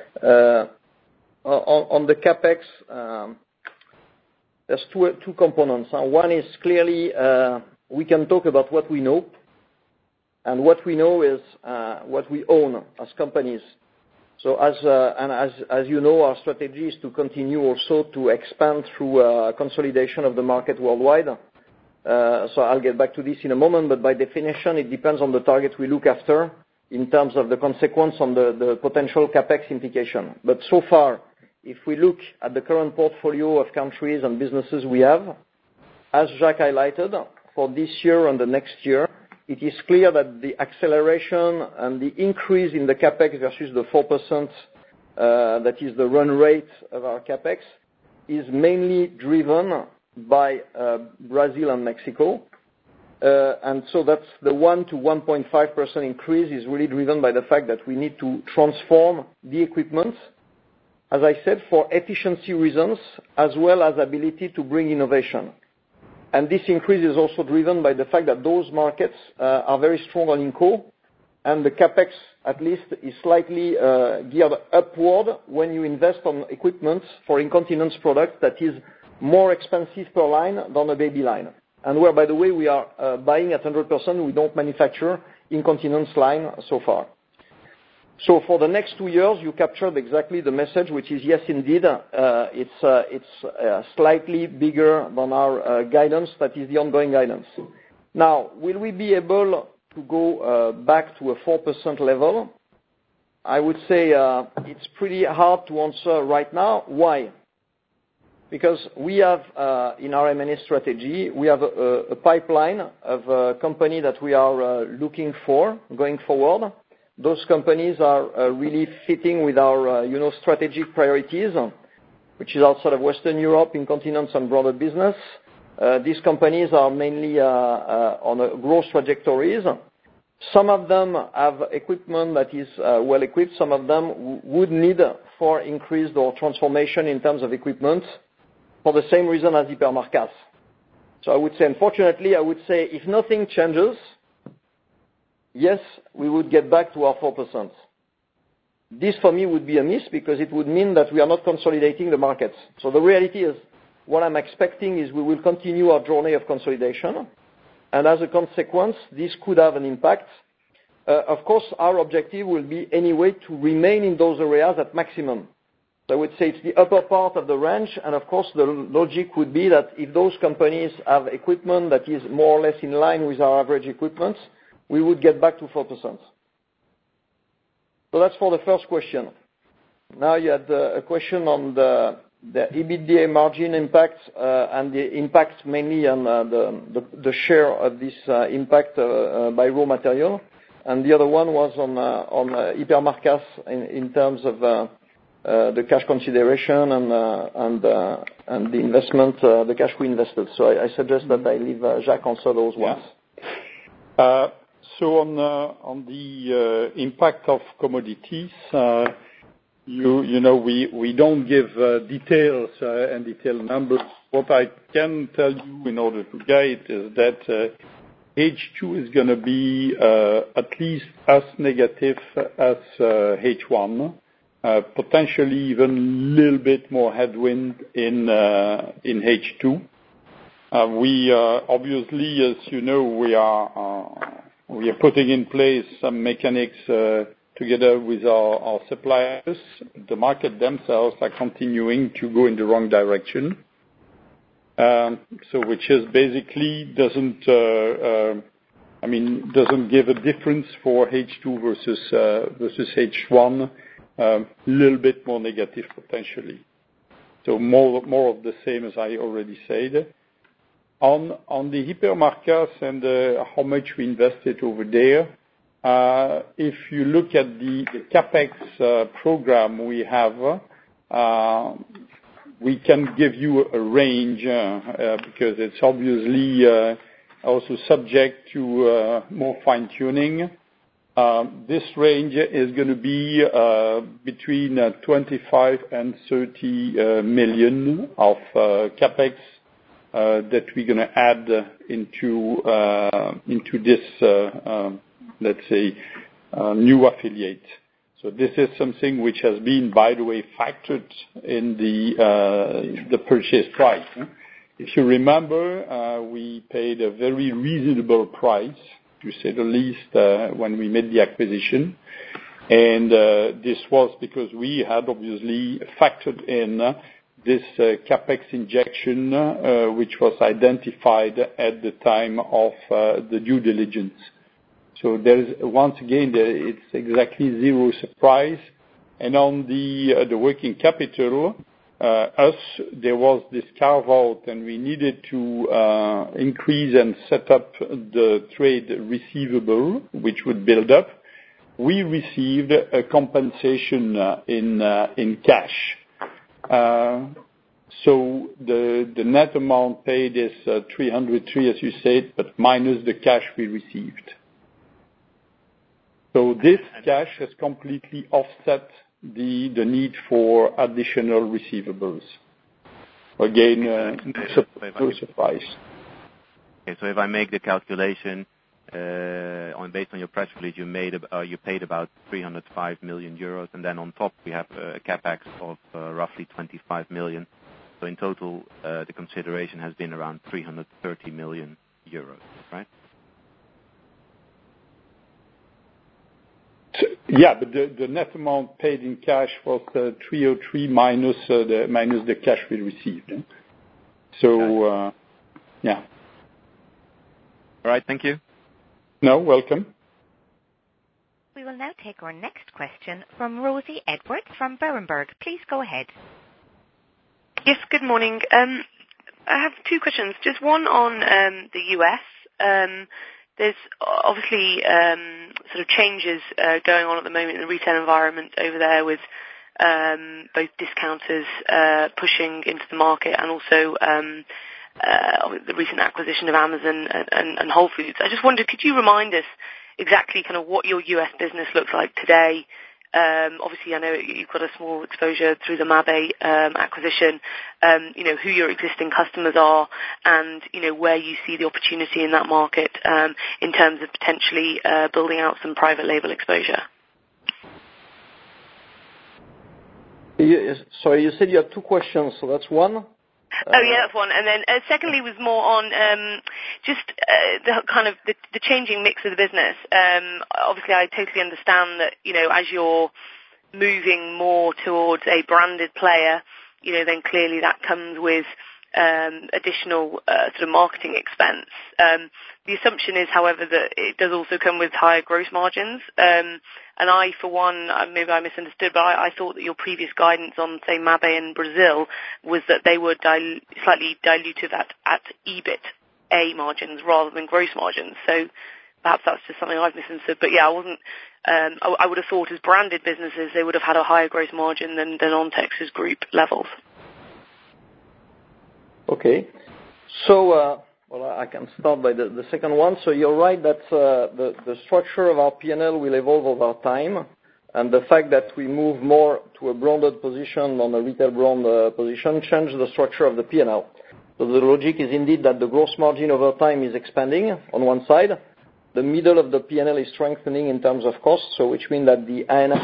On the CapEx, there's two components. One is clearly we can talk about what we know, and what we know is what we own as companies. So as you know, our strategy is to continue also to expand through consolidation of the market worldwide. So I'll get back to this in a moment, but by definition, it depends on the target we look after in terms of the consequence on the potential CapEx implication. But so far, if we look at the current portfolio of countries and businesses we have, as Jacques highlighted, for this year and the next year, it is clear that the acceleration and the increase in the CapEx versus the 4% that is the run rate of our CapEx is mainly driven by Brazil and Mexico. And so that's the 1 to 1.5% increase is really driven by the fact that we need to transform the equipment, as I said, for efficiency reasons, as well as ability to bring innovation. And this increase is also driven by the fact that those markets are very strong on Inco, and the CapEx at least is slightly geared upward when you invest on equipment for incontinence product that is more expensive per line than a baby line. And where, by the way, we are buying at 100%, we don't manufacture incontinence line so far. So for the next 2 years, you captured exactly the message, which is yes, indeed, it's slightly bigger than our guidance. That is the ongoing guidance. Now, will we be able to go back to a 4% level? I would say it's pretty hard to answer right now. Why? Because we have, in our M&A strategy, we have a pipeline of a company that we are looking for going forward. Those companies are really fitting with our, strategic priorities, which is outside of Western Europe, incontinence and broader business. These companies are mainly on a growth trajectories. Some of them have equipment that is well equipped. Some of them would need for increased or transformation in terms of equipment for the same reason as Hypermarcas. So I would say, unfortunately, if nothing changes, yes, we would get back to our 4%. This for me would be a miss because it would mean that we are not consolidating the markets. So the reality is, what I'm expecting is we will continue our journey of consolidation. And as a consequence, this could have an impact. Of course, our objective will be anyway to remain in those areas at maximum. So I would say it's the upper part of the range. And of course, the logic would be that if those companies have equipment that is more or less in line with our average equipment, we would get back to 4%. So that's for the first question. Now you had a question on the EBITDA margin impact and the impact mainly on the share of this impact by raw material. And the other one was on Hypermarcas in terms of the cash consideration and the investment, the cash we invested. So I suggest that I leave Jacques answer those ones. Yeah. So on the impact of commodities, we don't give details and detailed numbers. What I can tell you in order to guide is that H2 is going to be at least as negative as H1, potentially even a little bit more headwind in H2. We obviously, as you know, we are putting in place some mechanics together with our suppliers. The market themselves are continuing to go in the wrong direction. So which is basically doesn't give a difference for H2 versus H1, a little bit more negative potentially. So more of the same as I already said. On the Hypermarcas and how much we invested over there, if you look at the CapEx program we have, we can give you a range because it's obviously also subject to more fine-tuning. This range is going to be between 25 and 30 million of CapEx that we're going to add into this, let's say, new affiliate. So this is something which has been, by the way, factored in the purchase price. If you remember, we paid a very reasonable price, to say the least, when we made the acquisition. And this was because we had obviously factored in this CapEx injection, which was identified at the time of the due diligence. So once again, it's exactly zero surprise. And on the working capital, there was this carve out, and we needed to increase and set up the trade receivable, which would build up. We received a compensation in cash. So the net amount paid is 303, as you said, but minus the cash we received. So this cash has completely offset the need for additional receivables. Again, no surprise. Okay, so if I make the calculation based on your press release, you paid about 305 million euros, and then on top we have a capex of roughly 25 million. So in total, the consideration has been around 330 million euros, right? Yeah, but the net amount paid in cash was 303 minus the cash we received. So, yeah. All right, thank you. No, welcome. We will now take our next question from Rosie Edwards from Berenberg. Please go ahead. Yes, good morning. I have two questions. Just one on the US. There's obviously sort of changes going on at the moment in the retail environment over there with both discounters pushing into the market and also the recent acquisition of Amazon and Whole Foods. I just wondered, could you remind us exactly kind of what your US business looks like today Obviously, I know you've got a small exposure through the Mabe acquisition, who your existing customers are and, where you see the opportunity in that market in terms of potentially building out some private label exposure. Sorry, you said you had two questions, so that's one. That's one. And then secondly was more on the changing mix of the business. Obviously, I totally understand that, as you're moving more towards a branded player, then clearly that comes with additional sort of marketing expense. The assumption is, however, that it does also come with higher gross margins. And I, for one, maybe I misunderstood, but I thought that your previous guidance on, say, Mabe in Brazil was that they were slightly dilutive at EBITA margins rather than gross margins. So perhaps that's just something I've misunderstood. But yeah, I would have thought as branded businesses they would have had a higher gross margin than Ontex's group levels. Okay. So, I can start by the second one. So you're right that the structure of our P&L will evolve over time, and the fact that we move more to a branded position on a retail brand position changes the structure of the P&L. So the logic is indeed that the gross margin over time is expanding on one side. The middle of the P&L is strengthening in terms of cost, so which means that the A&F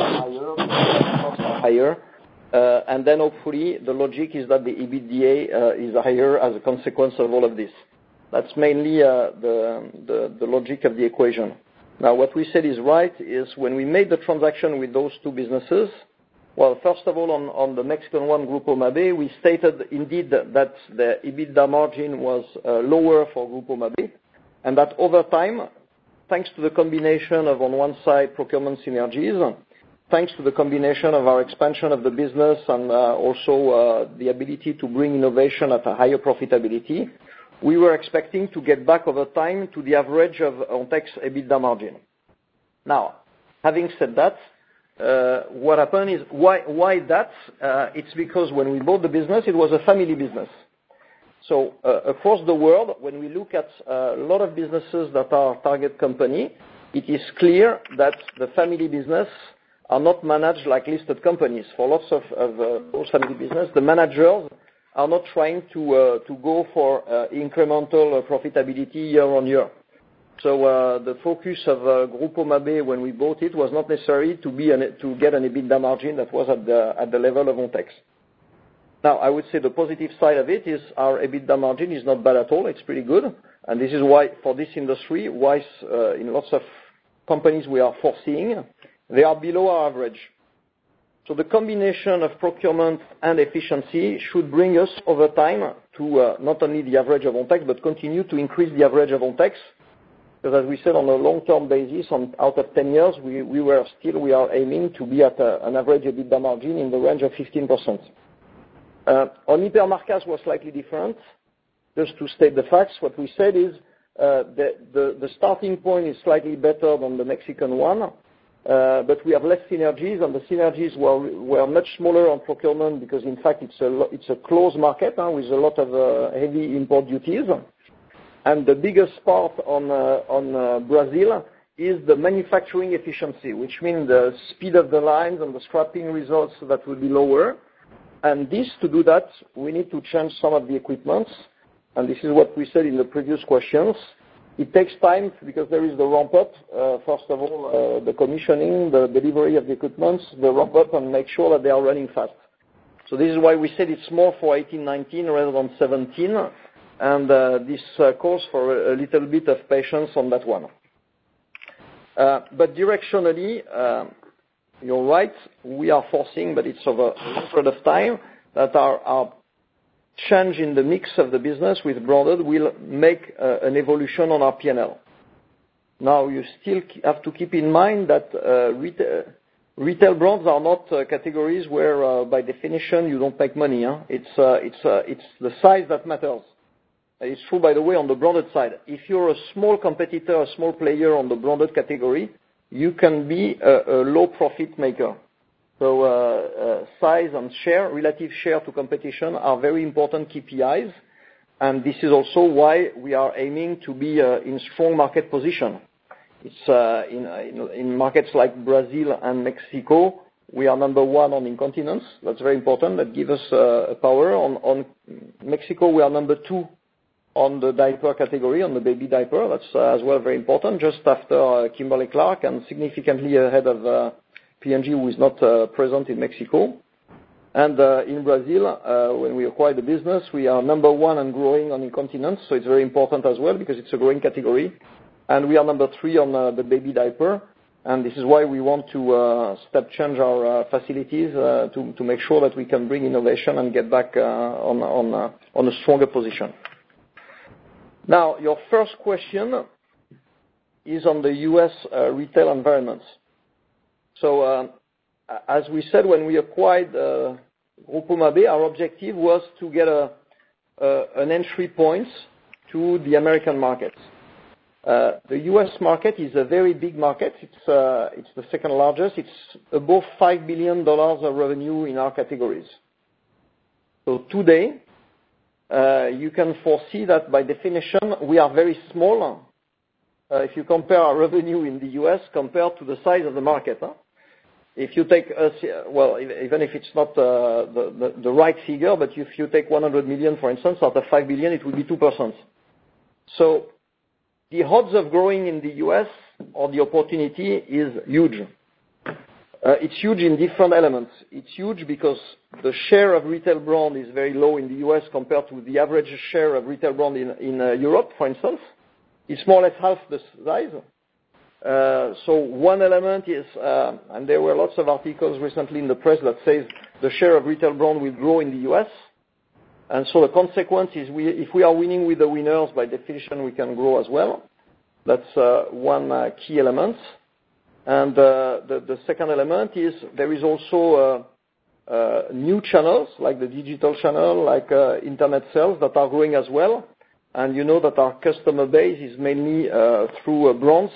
costs are higher. And then hopefully the logic is that the EBITDA is higher as a consequence of all of this. That's mainly the logic of the equation. Now, what we said is right is when we made the transaction with those two businesses, well, first of all, on the Mexican one, Grupo Mabe, we stated indeed that the EBITDA margin was lower for Grupo Mabe, and that over time, thanks to the combination of, on one side, procurement synergies, thanks to the combination of our expansion of the business and also the ability to bring innovation at a higher profitability, we were expecting to get back over time to the average of Ontex EBITDA margin. Now, having said that, what happened is, why that? It's because when we bought the business, it was a family business. So across the world, when we look at a lot of businesses that are target company, it is clear that the family business are not managed like listed companies. For lots of those family business, the managers are not trying to go for incremental profitability year on year. So the focus of Grupo Mabe when we bought it was not necessary to get an EBITDA margin that was at the level of Ontex. Now, I would say the positive side of it is our EBITDA margin is not bad at all. It's pretty good. And this is why, for this industry, in lots of companies we are foreseeing, they are below our average. So the combination of procurement and efficiency should bring us over time to not only the average of Ontex, but continue to increase the average of Ontex. Because as we said, on a long-term basis, out of 10 years, we are aiming to be at an average EBITDA margin in the range of 15%. On Hypermarcas was slightly different. Just to state the facts, what we said is the starting point is slightly better than the Mexican one, but we have less synergies, and the synergies were much smaller on procurement because, in fact, it's a closed market with a lot of heavy import duties. And the biggest part on Brazil is the manufacturing efficiency, which means the speed of the lines and the scrapping results that will be lower. And to do that, we need to change some of the equipment. And this is what we said in the previous questions. It takes time because there is the ramp-up. First of all, the commissioning, the delivery of the equipment, the ramp-up, and make sure that they are running fast. So this is why we said it's more for 18-19 rather than 17. And this calls for a little bit of patience on that one. But directionally, you're right, we are forcing, but it's over a period of time, that our change in the mix of the business with branded will make an evolution on our P&L. Now, you still have to keep in mind that retail brands are not categories where, by definition, you don't make money. It's the size that matters. It's true, by the way, on the branded side. If you're a small competitor, a small player on the branded category, you can be a low profit maker. So size and share, relative share to competition are very important KPIs. And this is also why we are aiming to be in strong market position. It's in markets like Brazil and Mexico, we are number one on incontinence. That's very important. That gives us power. On Mexico, we are number two on the diaper category, on the baby diaper. That's as well very important, just after Kimberly-Clark and significantly ahead of P&G, who is not present in Mexico. And in Brazil, when we acquired the business, we are number one and growing on incontinence, so it's very important as well because it's a growing category. And we are number three on the baby diaper, and this is why we want to step change our facilities to make sure that we can bring innovation and get back on a stronger position. Now, your first question is on the U.S. retail environments. So, as we said when we acquired Grupo Mabé, our objective was to get an entry point to the American markets. The U.S. market is a very big market. It's the second largest. It's above $5 billion of revenue in our categories. So today, you can foresee that by definition, we are very small if you compare our revenue in the U.S. compared to the size of the market. If you take us, well, even if it's not the right figure, but if you take 100 million, for instance, out of 5 billion, it would be 2%. So the odds of growing in the U.S. or the opportunity is huge. It's huge in different elements. It's huge because the share of retail brand is very low in the U.S. compared to the average share of retail brand in Europe, for instance. It's more or less half the size. So one element is, and there were lots of articles recently in the press that says the share of retail brand will grow in the U.S. And so the consequence is if we are winning with the winners, by definition, we can grow as well. That's one key element. And the second element is there is also new channels, like the digital channel, like internet sales that are growing as well. And you know that our customer base is mainly through brands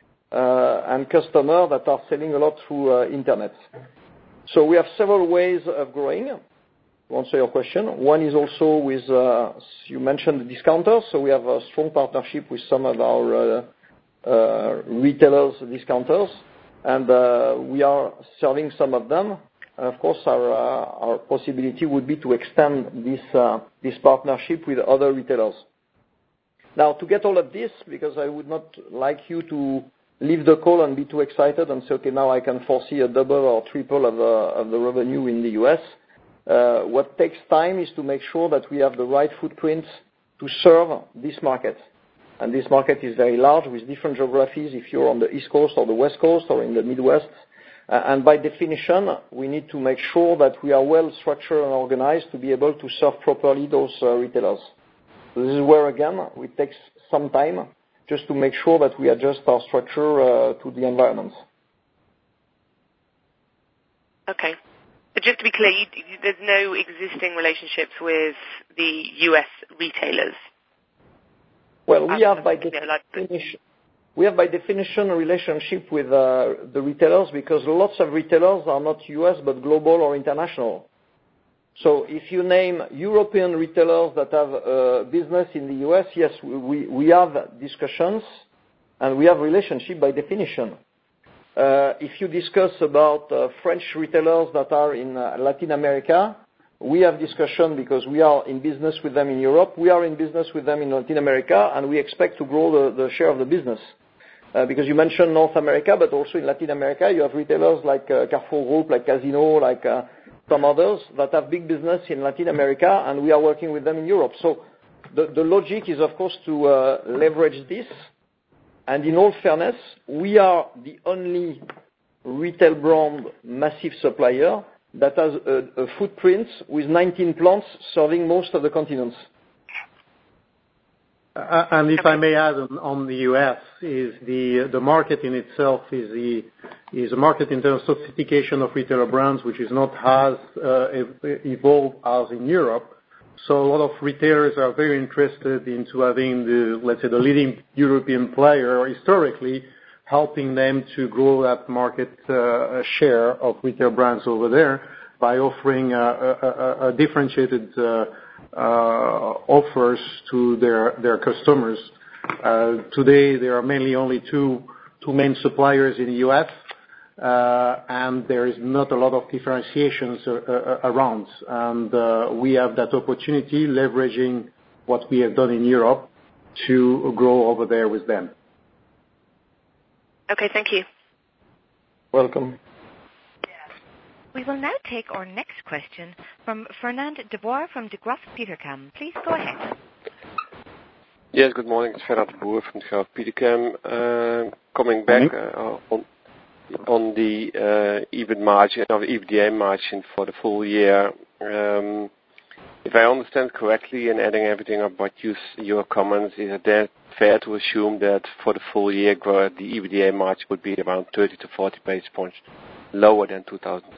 and customers that are selling a lot through internet. So we have several ways of growing, to answer your question. One is also with, you mentioned the discounters, so we have a strong partnership with some of our retailers, discounters, and we are serving some of them. And of course, our possibility would be to extend this partnership with other retailers. Now, to get all of this, because I would not like you to leave the call and be too excited and say, okay, now I can foresee a double or triple of the revenue in the U.S. What takes time is to make sure that we have the right footprint to serve this market. And this market is very large with different geographies if you're on the East Coast or the West Coast or in the Midwest. And by definition, we need to make sure that we are well structured and organized to be able to serve properly those retailers. So this is where, again, it takes some time just to make sure that we adjust our structure to the environment. Okay. But just to be clear, there's no existing relationships with the U.S. retailers? Well, we have by definition a relationship with the retailers because lots of retailers are not U.S. but global or international. So if you name European retailers that have business in the U.S., yes, we have discussions and we have relationship by definition. If you discuss about French retailers that are in Latin America, we have discussion because we are in business with them in Europe. We are in business with them in Latin America, and we expect to grow the share of the business. Because you mentioned North America, but also in Latin America, you have retailers like Carrefour Group, like Casino, like some others that have big business in Latin America, and we are working with them in Europe. So the logic is, of course, to leverage this. And in all fairness, we are the only retail brand massive supplier that has a footprint with 19 plants serving most of the continents. And if I may add on the U.S., is the market in itself is a market in terms of sophistication of retailer brands, which is not as evolved as in Europe. So a lot of retailers are very interested into having let's say the leading European player historically, helping them to grow that market share of retail brands over there by offering a differentiated offers to their customers. Today, there are mainly only two two main suppliers in the U.S., and there is not a lot of differentiations around. And we have that opportunity, leveraging what we have done in Europe, to grow over there with them. Okay, thank you. Welcome. We will now take our next question from Fernand de Boer from Degroof Petercam. Please go ahead. Yes, good morning. It's Fernand de Boer from Degroof Petercam. Coming back on the EBIT margin or EBITDA margin for the full year. If I understand correctly, and adding everything up, what your comments, is it then fair to assume that for the full year, the EBITDA margin would be around 30 to 40 basis points lower than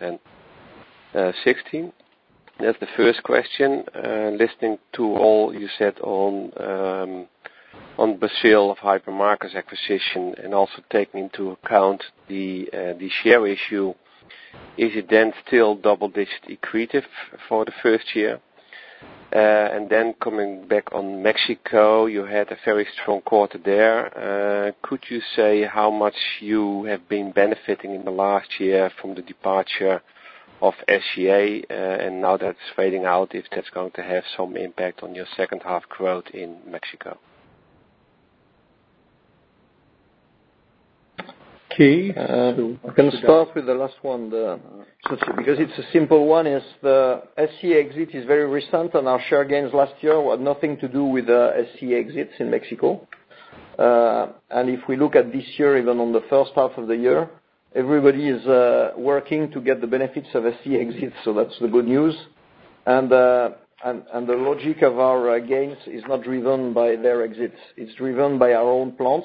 2016? That's the first question. Listening to all you said on Brazil of Hypermarcas acquisition, and also taking into account the share issue, is it then still double-digit accretive for the first year? And then coming back on Mexico, you had a very strong quarter there. Could you say how much you have been benefiting in the last year from the departure of SCA, and now that's fading out, if that's going to have some impact on your second half growth in Mexico? Okay. I can start with the last one, because it's a simple one. Is the SCA exit is very recent, and our share gains last year had nothing to do with the SCA exits in Mexico. And if we look at this year, even on the first half of the year, everybody is working to get the benefits of SCA exits, so that's the good news. And the logic of our gains is not driven by their exits. It's driven by our own plans,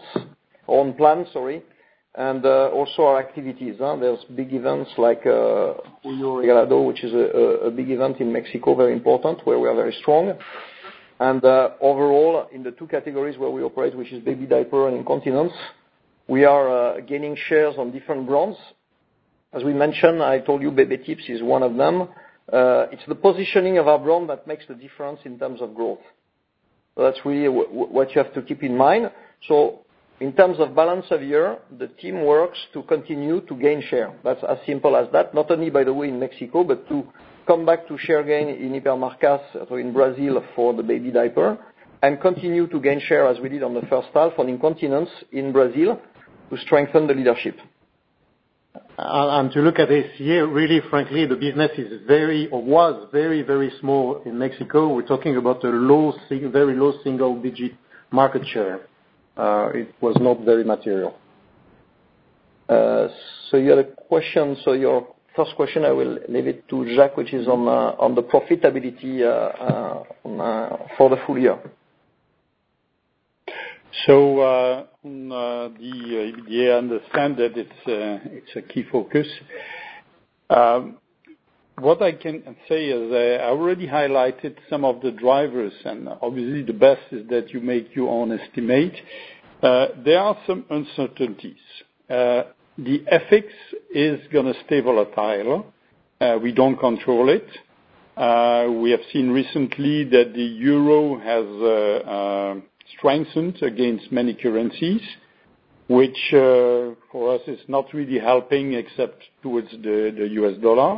and also our activities. There's big events like Julio Regalado, which is a big event in Mexico, very important, where we are very strong. And overall, in the two categories where we operate, which is baby diaper and incontinence, we are gaining shares on different brands. As we mentioned, I told you Baby Tips is one of them. It's the positioning of our brand that makes the difference in terms of growth. So that's really what you have to keep in mind. So in terms of balance of year, the team works to continue to gain share. That's as simple as that. Not only, by the way, in Mexico, but to come back to share gain in Hypermarcas, so in Brazil for the baby diaper, and continue to gain share as we did on the first half on incontinence in Brazil to strengthen the leadership. And to look at this year, really, frankly, the business was very, very small in Mexico. We're talking about a very low single-digit market share. It was not very material. So you had a question. So your first question, I will leave it to Jacques, which is on the profitability for the full year. So on the EBITDA, I understand that it's a key focus. What I can say is I already highlighted some of the drivers, and obviously the best is that you make your own estimate. There are some uncertainties. The FX is going to stay volatile. We don't control it. We have seen recently that the euro has strengthened against many currencies, which for us is not really helping except towards the US dollar.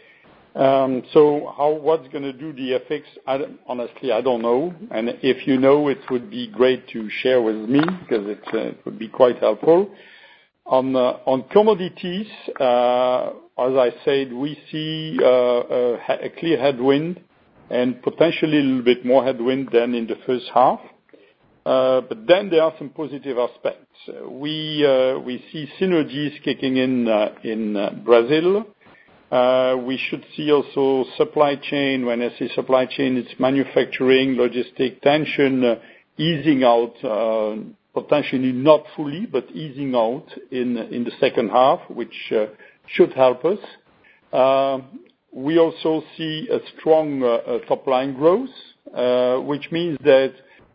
So what's going to do the FX? Honestly, I don't know. And if you know, it would be great to share with me, because it would be quite helpful. On commodities, as I said, we see a clear headwind and potentially a little bit more headwind than in the first half. But then there are some positive aspects. We see synergies kicking in Brazil. We should see also supply chain. When I say supply chain, it's manufacturing, logistic tension easing out, potentially not fully, but easing out in the second half, which should help us. We also see a strong top-line growth, which means that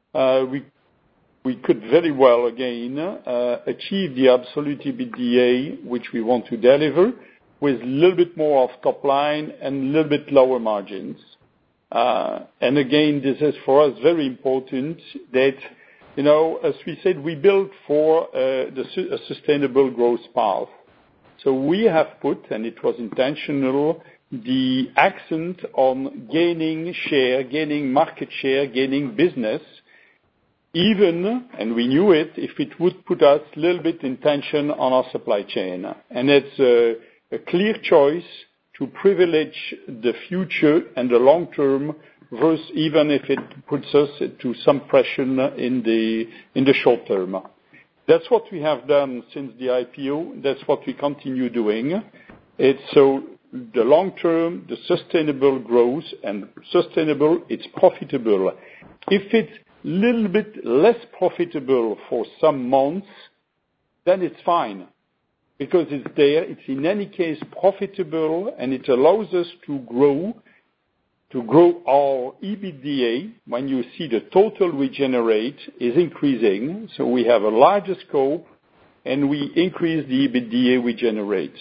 we could very well again achieve the absolute EBITDA which we want to deliver, with a little bit more of top line and a little bit lower margins. And again, this is for us very important that as we said, we built for a sustainable growth path. So we have put, and it was intentional, the accent on gaining share, gaining market share, gaining business, even, and we knew it, if it would put us a little bit in tension on our supply chain. And it's a clear choice to privilege the future and the long term, versus even if it puts us to some pressure in the short term. That's what we have done since the IPO. That's what we continue doing. It's so the long term, the sustainable growth, and sustainable, it's profitable. If it's a little bit less profitable for some months, then it's fine. Because it's there, it's in any case profitable, and it allows us to grow our EBITDA. When you see the total we generate is increasing, so we have a larger scope, and we increase the EBITDA we generate.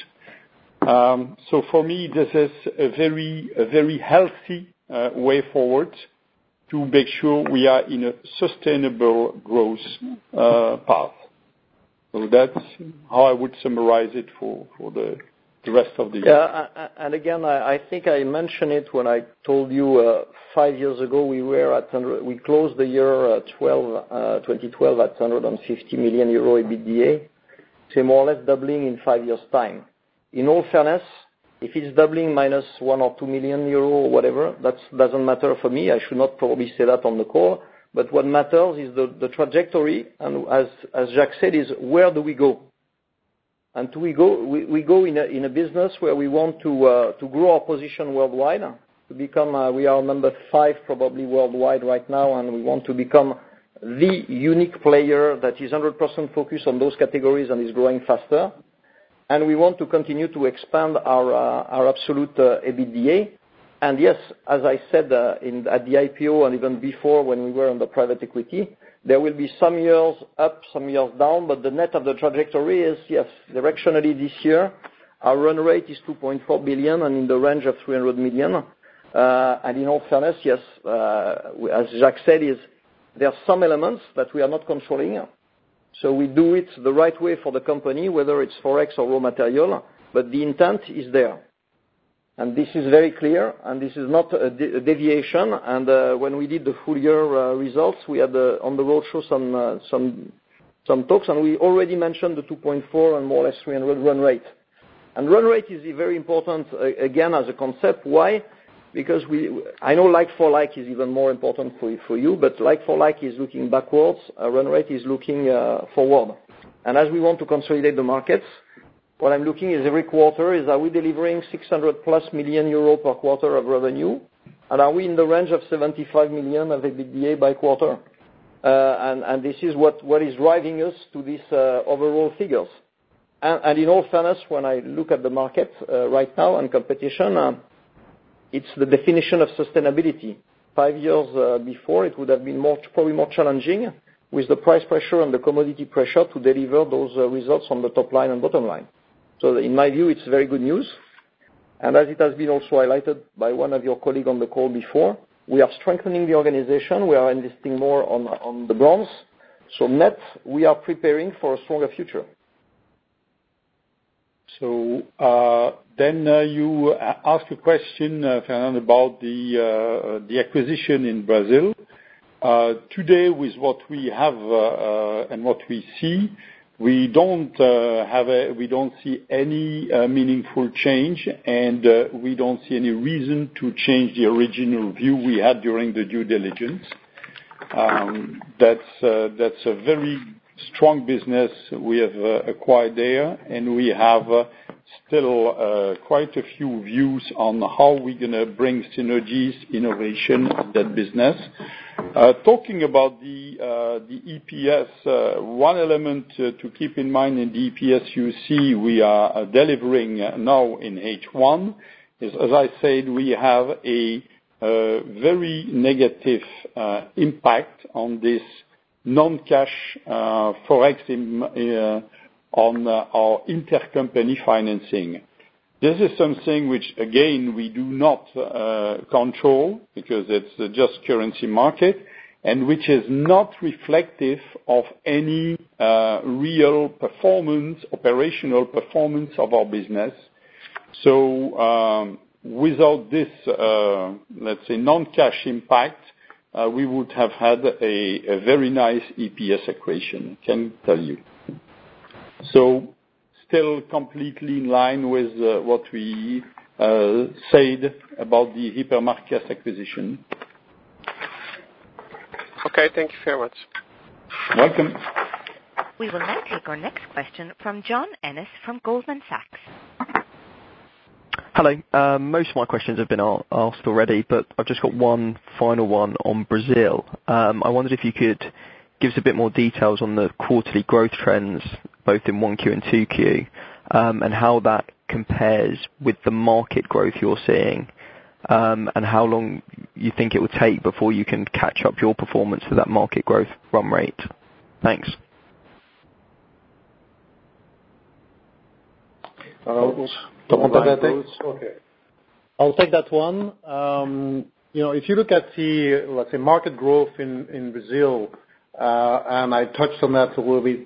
So for me, this is a very healthy way forward to make sure we are in a sustainable growth path. So that's how I would summarize it for the rest of the year. Yeah, and again, I think I mentioned it when I told you 5 years ago we closed the year 2012 at 150 million euro EBITDA. So more or less doubling in 5 years' time. In all fairness, if it's doubling minus 1 or 2 million euro or whatever, that doesn't matter for me. I should not probably say that on the call. But what matters is the trajectory, and as Jacques said, is where do we go? And we go in a business where we want to grow our position worldwide, to become we are number 5 probably worldwide right now, and we want to become the unique player that is 100% focused on those categories and is growing faster. And we want to continue to expand our absolute EBITDA. And yes, as I said at the IPO and even before when we were on the private equity, there will be some years up, some years down, but the net of the trajectory is, yes, directionally this year, our run rate is 2.4 billion and in the range of 300 million. And in all fairness, yes, as Jacques said, there are some elements that we are not controlling. So we do it the right way for the company, whether it's Forex or raw material, but the intent is there. And this is very clear, and this is not a deviation. And when we did the full year results, we had on the roadshow some talks, and we already mentioned the 2.4 and more or less 300 run rate. And run rate is very important, again, as a concept. Why? Because I know like-for-like is even more important for you, but like-for-like is looking backwards, run rate is looking forward. And as we want to consolidate the markets, what I'm looking is every quarter are we delivering 600 plus million euro per quarter of revenue? And are we in the range of 75 million of EBITDA by quarter? And this is what is driving us to these overall figures. And in all fairness, when I look at the market right now and competition, it's the definition of sustainability. 5 years before, it would have been probably more challenging with the price pressure and the commodity pressure to deliver those results on the top line and bottom line. So in my view, it's very good news. And as it has been also highlighted by one of your colleagues on the call before, we are strengthening the organization. We are investing more on the brands. So net, we are preparing for a stronger future. So then you asked a question, Fernand, about the acquisition in Brazil. Today, with what we have and what we see, we don't see any meaningful change, and we don't see any reason to change the original view we had during the due diligence. That's a very strong business we have acquired there, and we have still quite a few views on how we're going to bring synergies, innovation in that business. Talking about the EPS, one element to keep in mind in the EPS you see we are delivering now in H1 is, as I said, we have a very negative impact on this non-cash Forex on our intercompany financing. This is something which, again, we do not control because it's just currency market. and which is not reflective of any real performance, operational performance of our business. So without this, let's say, non-cash impact, we would have had a very nice EPS accretion, I can tell you. So still completely in line with what we said about the Hypermarchés acquisition. Okay, thank you very much. Welcome. We will now take our next question from John Ennis from Goldman Sachs. Hello. Most of my questions have been asked already, but I've just got one final one on Brazil. I wondered if you could give us a bit more details on the quarterly growth trends, both in 1Q and 2Q, and how that compares with the market growth you're seeing, and how long you think it would take before you can catch up your performance to that market growth run rate. Thanks. Okay. I'll take that one. If you look at the, let's say, market growth in Brazil, and I touched on that a little bit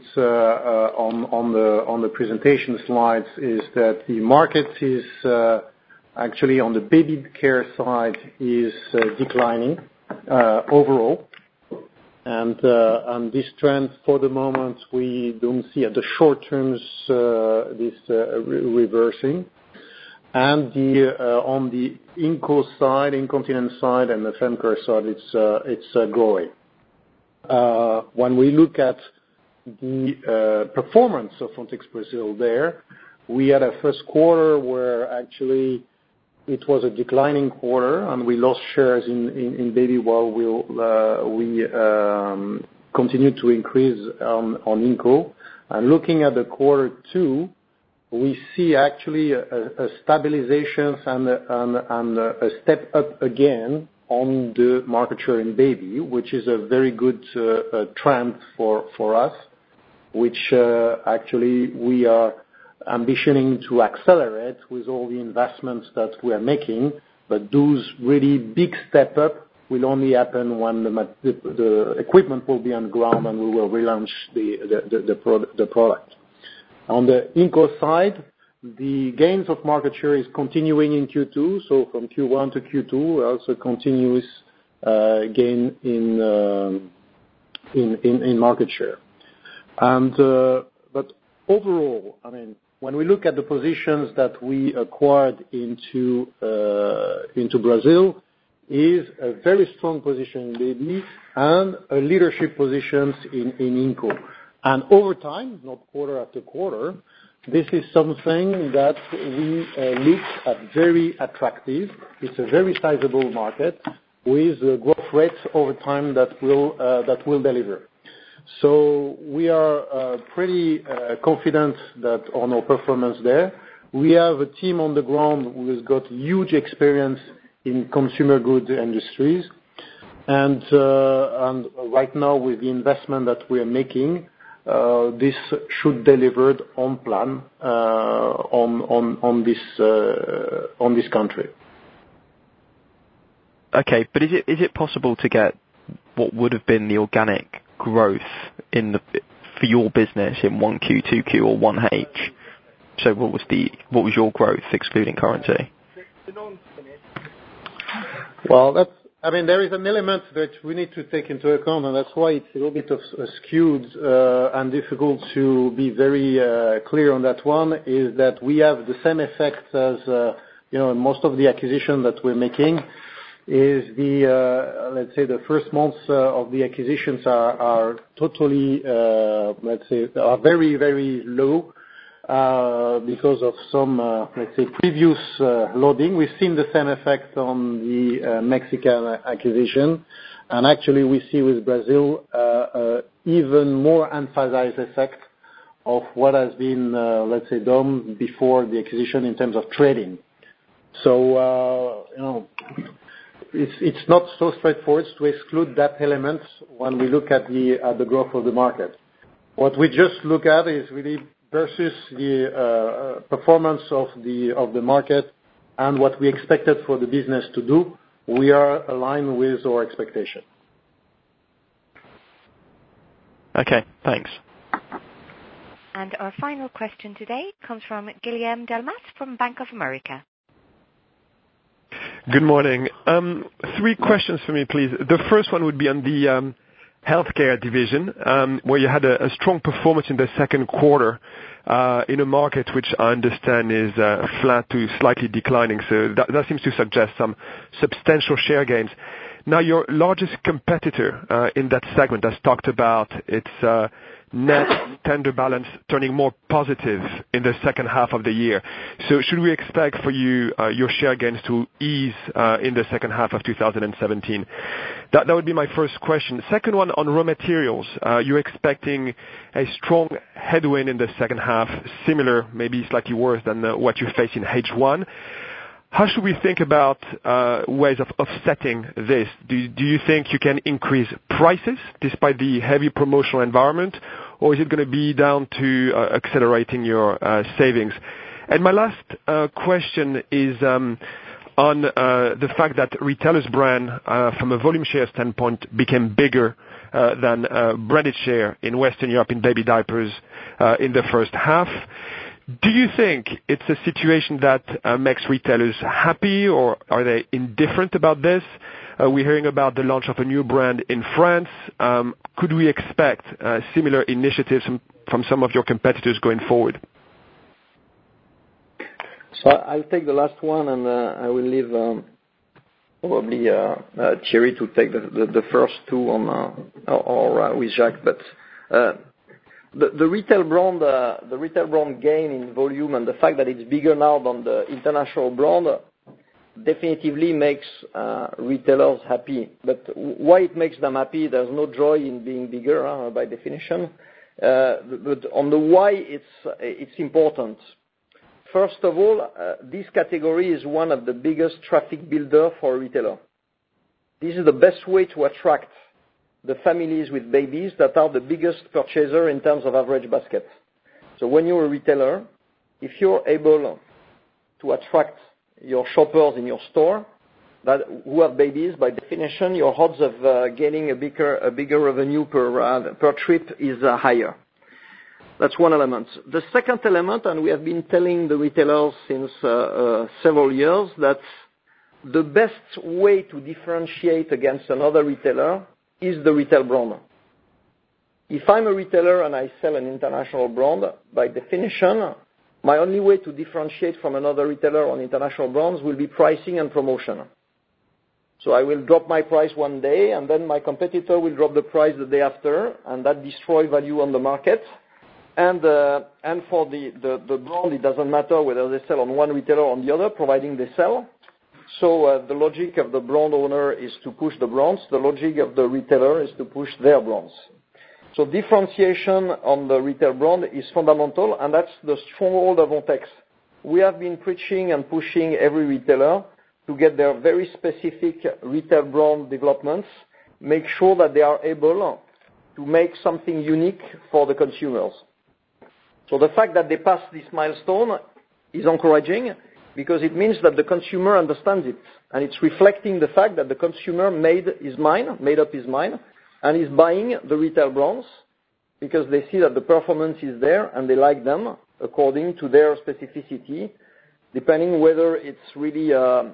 on the presentation slides, is that the market is actually on the baby care side is declining overall. And this trend, for the moment, we don't see at the short terms this reversing. And on the Inco side, incontinence side, and the Femcare side, it's growing. When we look at the performance of Frontex Brazil there, we had a first quarter where actually it was a declining quarter, and we lost shares in baby while we continued to increase on Inco. And looking at the quarter two, we see actually a stabilization and a step up again on the market share in baby, which is a very good trend for us, which actually we are ambitioning to accelerate with all the investments that we are making. But those really big step up will only happen when the equipment will be on ground and we will relaunch the product. On the Inco side, the gains of market share is continuing in Q2. So from Q1 to Q2, also continuous gain in market share. But overall, I mean, when we look at the positions that we acquired into Brazil, is a very strong position in baby and a leadership positions in Inco. And over time, not quarter after quarter, this is something that we look at very attractive. It's a very sizable market with growth rates over time that will deliver. So we are pretty confident that on our performance there. We have a team on the ground who has got huge experience in consumer goods industries. And right now, with the investment that we are making, this should deliver on plan on this country. Okay, but is it possible to get what would have been the organic growth for your business in 1Q, 2Q, or 1H? So what was your growth excluding currency? Well, there is an element that we need to take into account, and that's why it's a little bit skewed and difficult to be very clear on that one, is that we have the same effect as most of the acquisition that we're making. Is let's say the first months of the acquisitions are totally, are very, very low because of some, previous loading. We've seen the same effect on the Mexican acquisition. And actually we see with Brazil even more emphasized effect of what has been, done before the acquisition in terms of trading. So, it's not so straightforward to exclude that element when we look at the growth of the market. What we just look at is really versus the performance of the market and what we expected for the business to do. We are aligned with our expectation. Okay, thanks. And our final question today comes from Guillaume Delmas from Bank of America. Good morning. 3 questions for me, please. The first one would be on the healthcare division, where you had a strong performance in the second quarter in a market which I understand is flat to slightly declining. So that seems to suggest some substantial share gains. Now, your largest competitor in that segment has talked about its net tender balance turning more positive in the second half of the year. So should we expect for you your share gains to ease in the second half of 2017? That would be my first question. Second one on raw materials. You're expecting a strong headwind in the second half, similar, maybe slightly worse than what you faced in H1. How should we think about ways of offsetting this? Do you think you can increase prices despite the heavy promotional environment, or is it going to be down to accelerating your savings? And my last question is on the fact that retailers' brand, from a volume share standpoint, became bigger than branded share in Western Europe in baby diapers in the first half. Do you think it's a situation that makes retailers happy, or are they indifferent about this? We're hearing about the launch of a new brand in France. Could we expect similar initiatives from some of your competitors going forward? So I'll take the last one, and I will leave probably Thierry to take the first two on or with Jacques. But the retail brand gain in volume and the fact that it's bigger now than the international brand definitively makes retailers happy. But why it makes them happy? There's no joy in being bigger by definition. But on the why, it's important. First of all, this category is one of the biggest traffic builder for a retailer. This is the best way to attract the families with babies that are the biggest purchaser in terms of average basket. So when you're a retailer, if you're able to attract your shoppers in your store who have babies, by definition, your odds of getting a bigger revenue per trip is higher. That's one element. The second element, and we have been telling the retailers since several years, that the best way to differentiate against another retailer is the retail brand. If I'm a retailer and I sell an international brand, by definition, my only way to differentiate from another retailer on international brands will be pricing and promotion. So I will drop my price one day, and then my competitor will drop the price the day after, and that destroys value on the market. And for the brand, it doesn't matter whether they sell on one retailer or on the other, providing they sell. So the logic of the brand owner is to push the brands. The logic of the retailer is to push their brands. So differentiation on the retail brand is fundamental, and that's the stronghold of Ontex. We have been preaching and pushing every retailer to get their very specific retail brand developments, make sure that they are able to make something unique for the consumers. So the fact that they pass this milestone is encouraging, because it means that the consumer understands it, and it's reflecting the fact that the consumer made up his mind, and is buying the retail brands because they see that the performance is there and they like them according to their specificity, depending whether it's really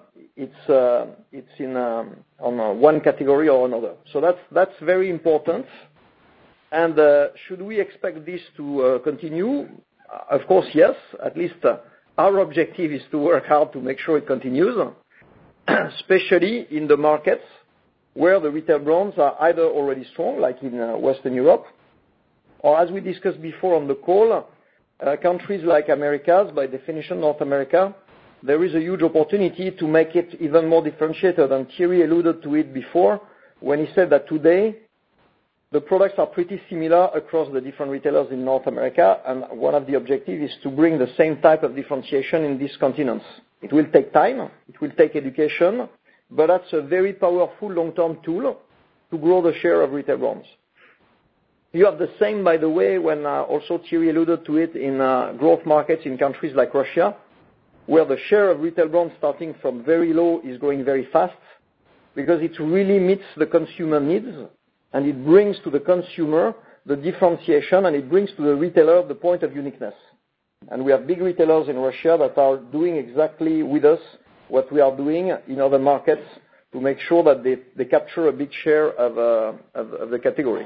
it's in on one category or another. So that's very important. And should we expect this to continue? Of course, yes. At least our objective is to work hard to make sure it continues, especially in the markets where the retail brands are either already strong, like in Western Europe, or as we discussed before on the call, countries like Americas, by definition North America, there is a huge opportunity to make it even more differentiated. And Thierry alluded to it before when he said that today the products are pretty similar across the different retailers in North America, and one of the objectives is to bring the same type of differentiation in these continents. It will take time, it will take education, but that's a very powerful long-term tool to grow the share of retail brands. You have the same, by the way, when also Thierry alluded to it in growth markets in countries like Russia, where the share of retail brands starting from very low is growing very fast, because it really meets the consumer needs, and it brings to the consumer the differentiation, and it brings to the retailer the point of uniqueness. And we have big retailers in Russia that are doing exactly with us what we are doing in other markets to make sure that they capture a big share of the category.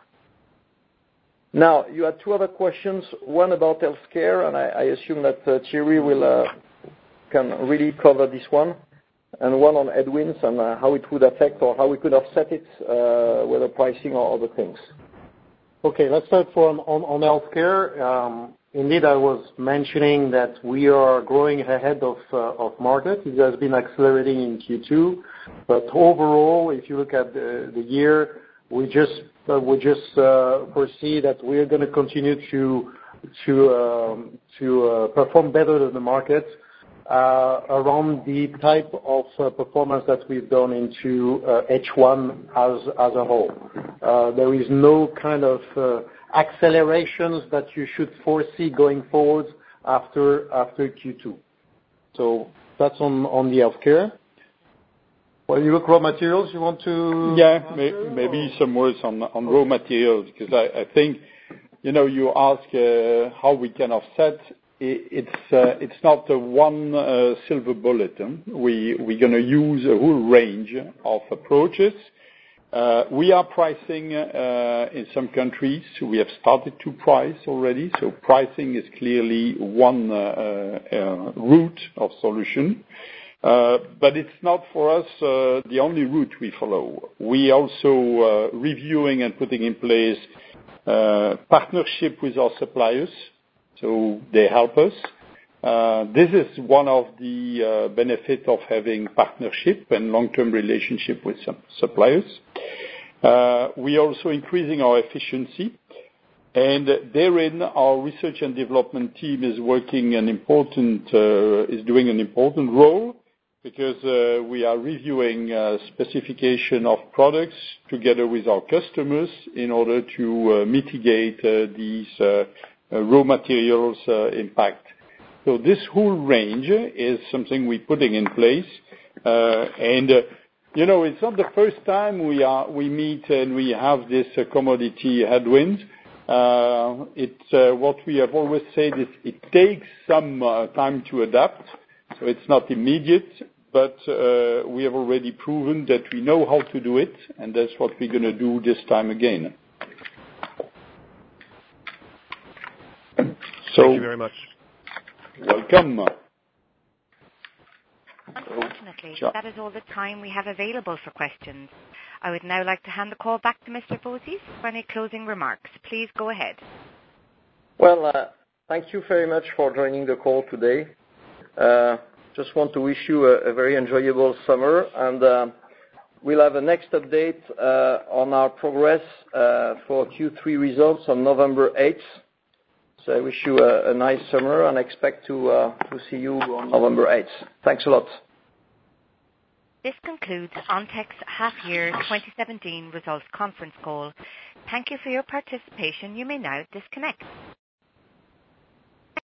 Now, you had two other questions, one about healthcare, and I assume that Thierry can really cover this one, and one on headwinds and how it would affect or how we could offset it, whether pricing or other things. Okay, let's start on healthcare. Indeed, I was mentioning that we are growing ahead of market. It has been accelerating in Q2, but overall, if you look at the year, we just foresee that we are going to continue to perform better than the market around the type of performance that we've done into H1 as a whole. There is no kind of accelerations that you should foresee going forward after Q2. So that's on the healthcare. Well, you look raw materials, you want to? Yeah, maybe some words on raw materials, because I think, you ask how we can offset. It's not a one silver bullet. We're going to use a whole range of approaches. We are pricing in some countries. We have started to price already. So pricing is clearly one route of solution. But it's not for us the only route we follow. We also reviewing and putting in place partnership with our suppliers. So they help us. This is one of the benefits of having partnership and long-term relationship with some suppliers. We are also increasing our efficiency, and therein our research and development team is doing an important role, because we are reviewing specification of products together with our customers in order to mitigate these raw materials impact. So this whole range is something we're putting in place, and it's not the first time we meet and we have this commodity headwind. It's what we have always said is it takes some time to adapt, so it's not immediate, but we have already proven that we know how to do it, and that's what we're going to do this time again. Thank you very much. Welcome. Unfortunately, that is all the time we have available for questions. I would now like to hand the call back to Mr. Bozis for any closing remarks. Please go ahead. Well, thank you very much for joining the call today. Just want to wish you a very enjoyable summer, and we'll have a next update on our progress for Q3 results on November 8th. So I wish you a nice summer and expect to see you on November 8th. Thanks a lot. This concludes Ontech's half-year 2017 results conference call. Thank you for your participation. You may now disconnect.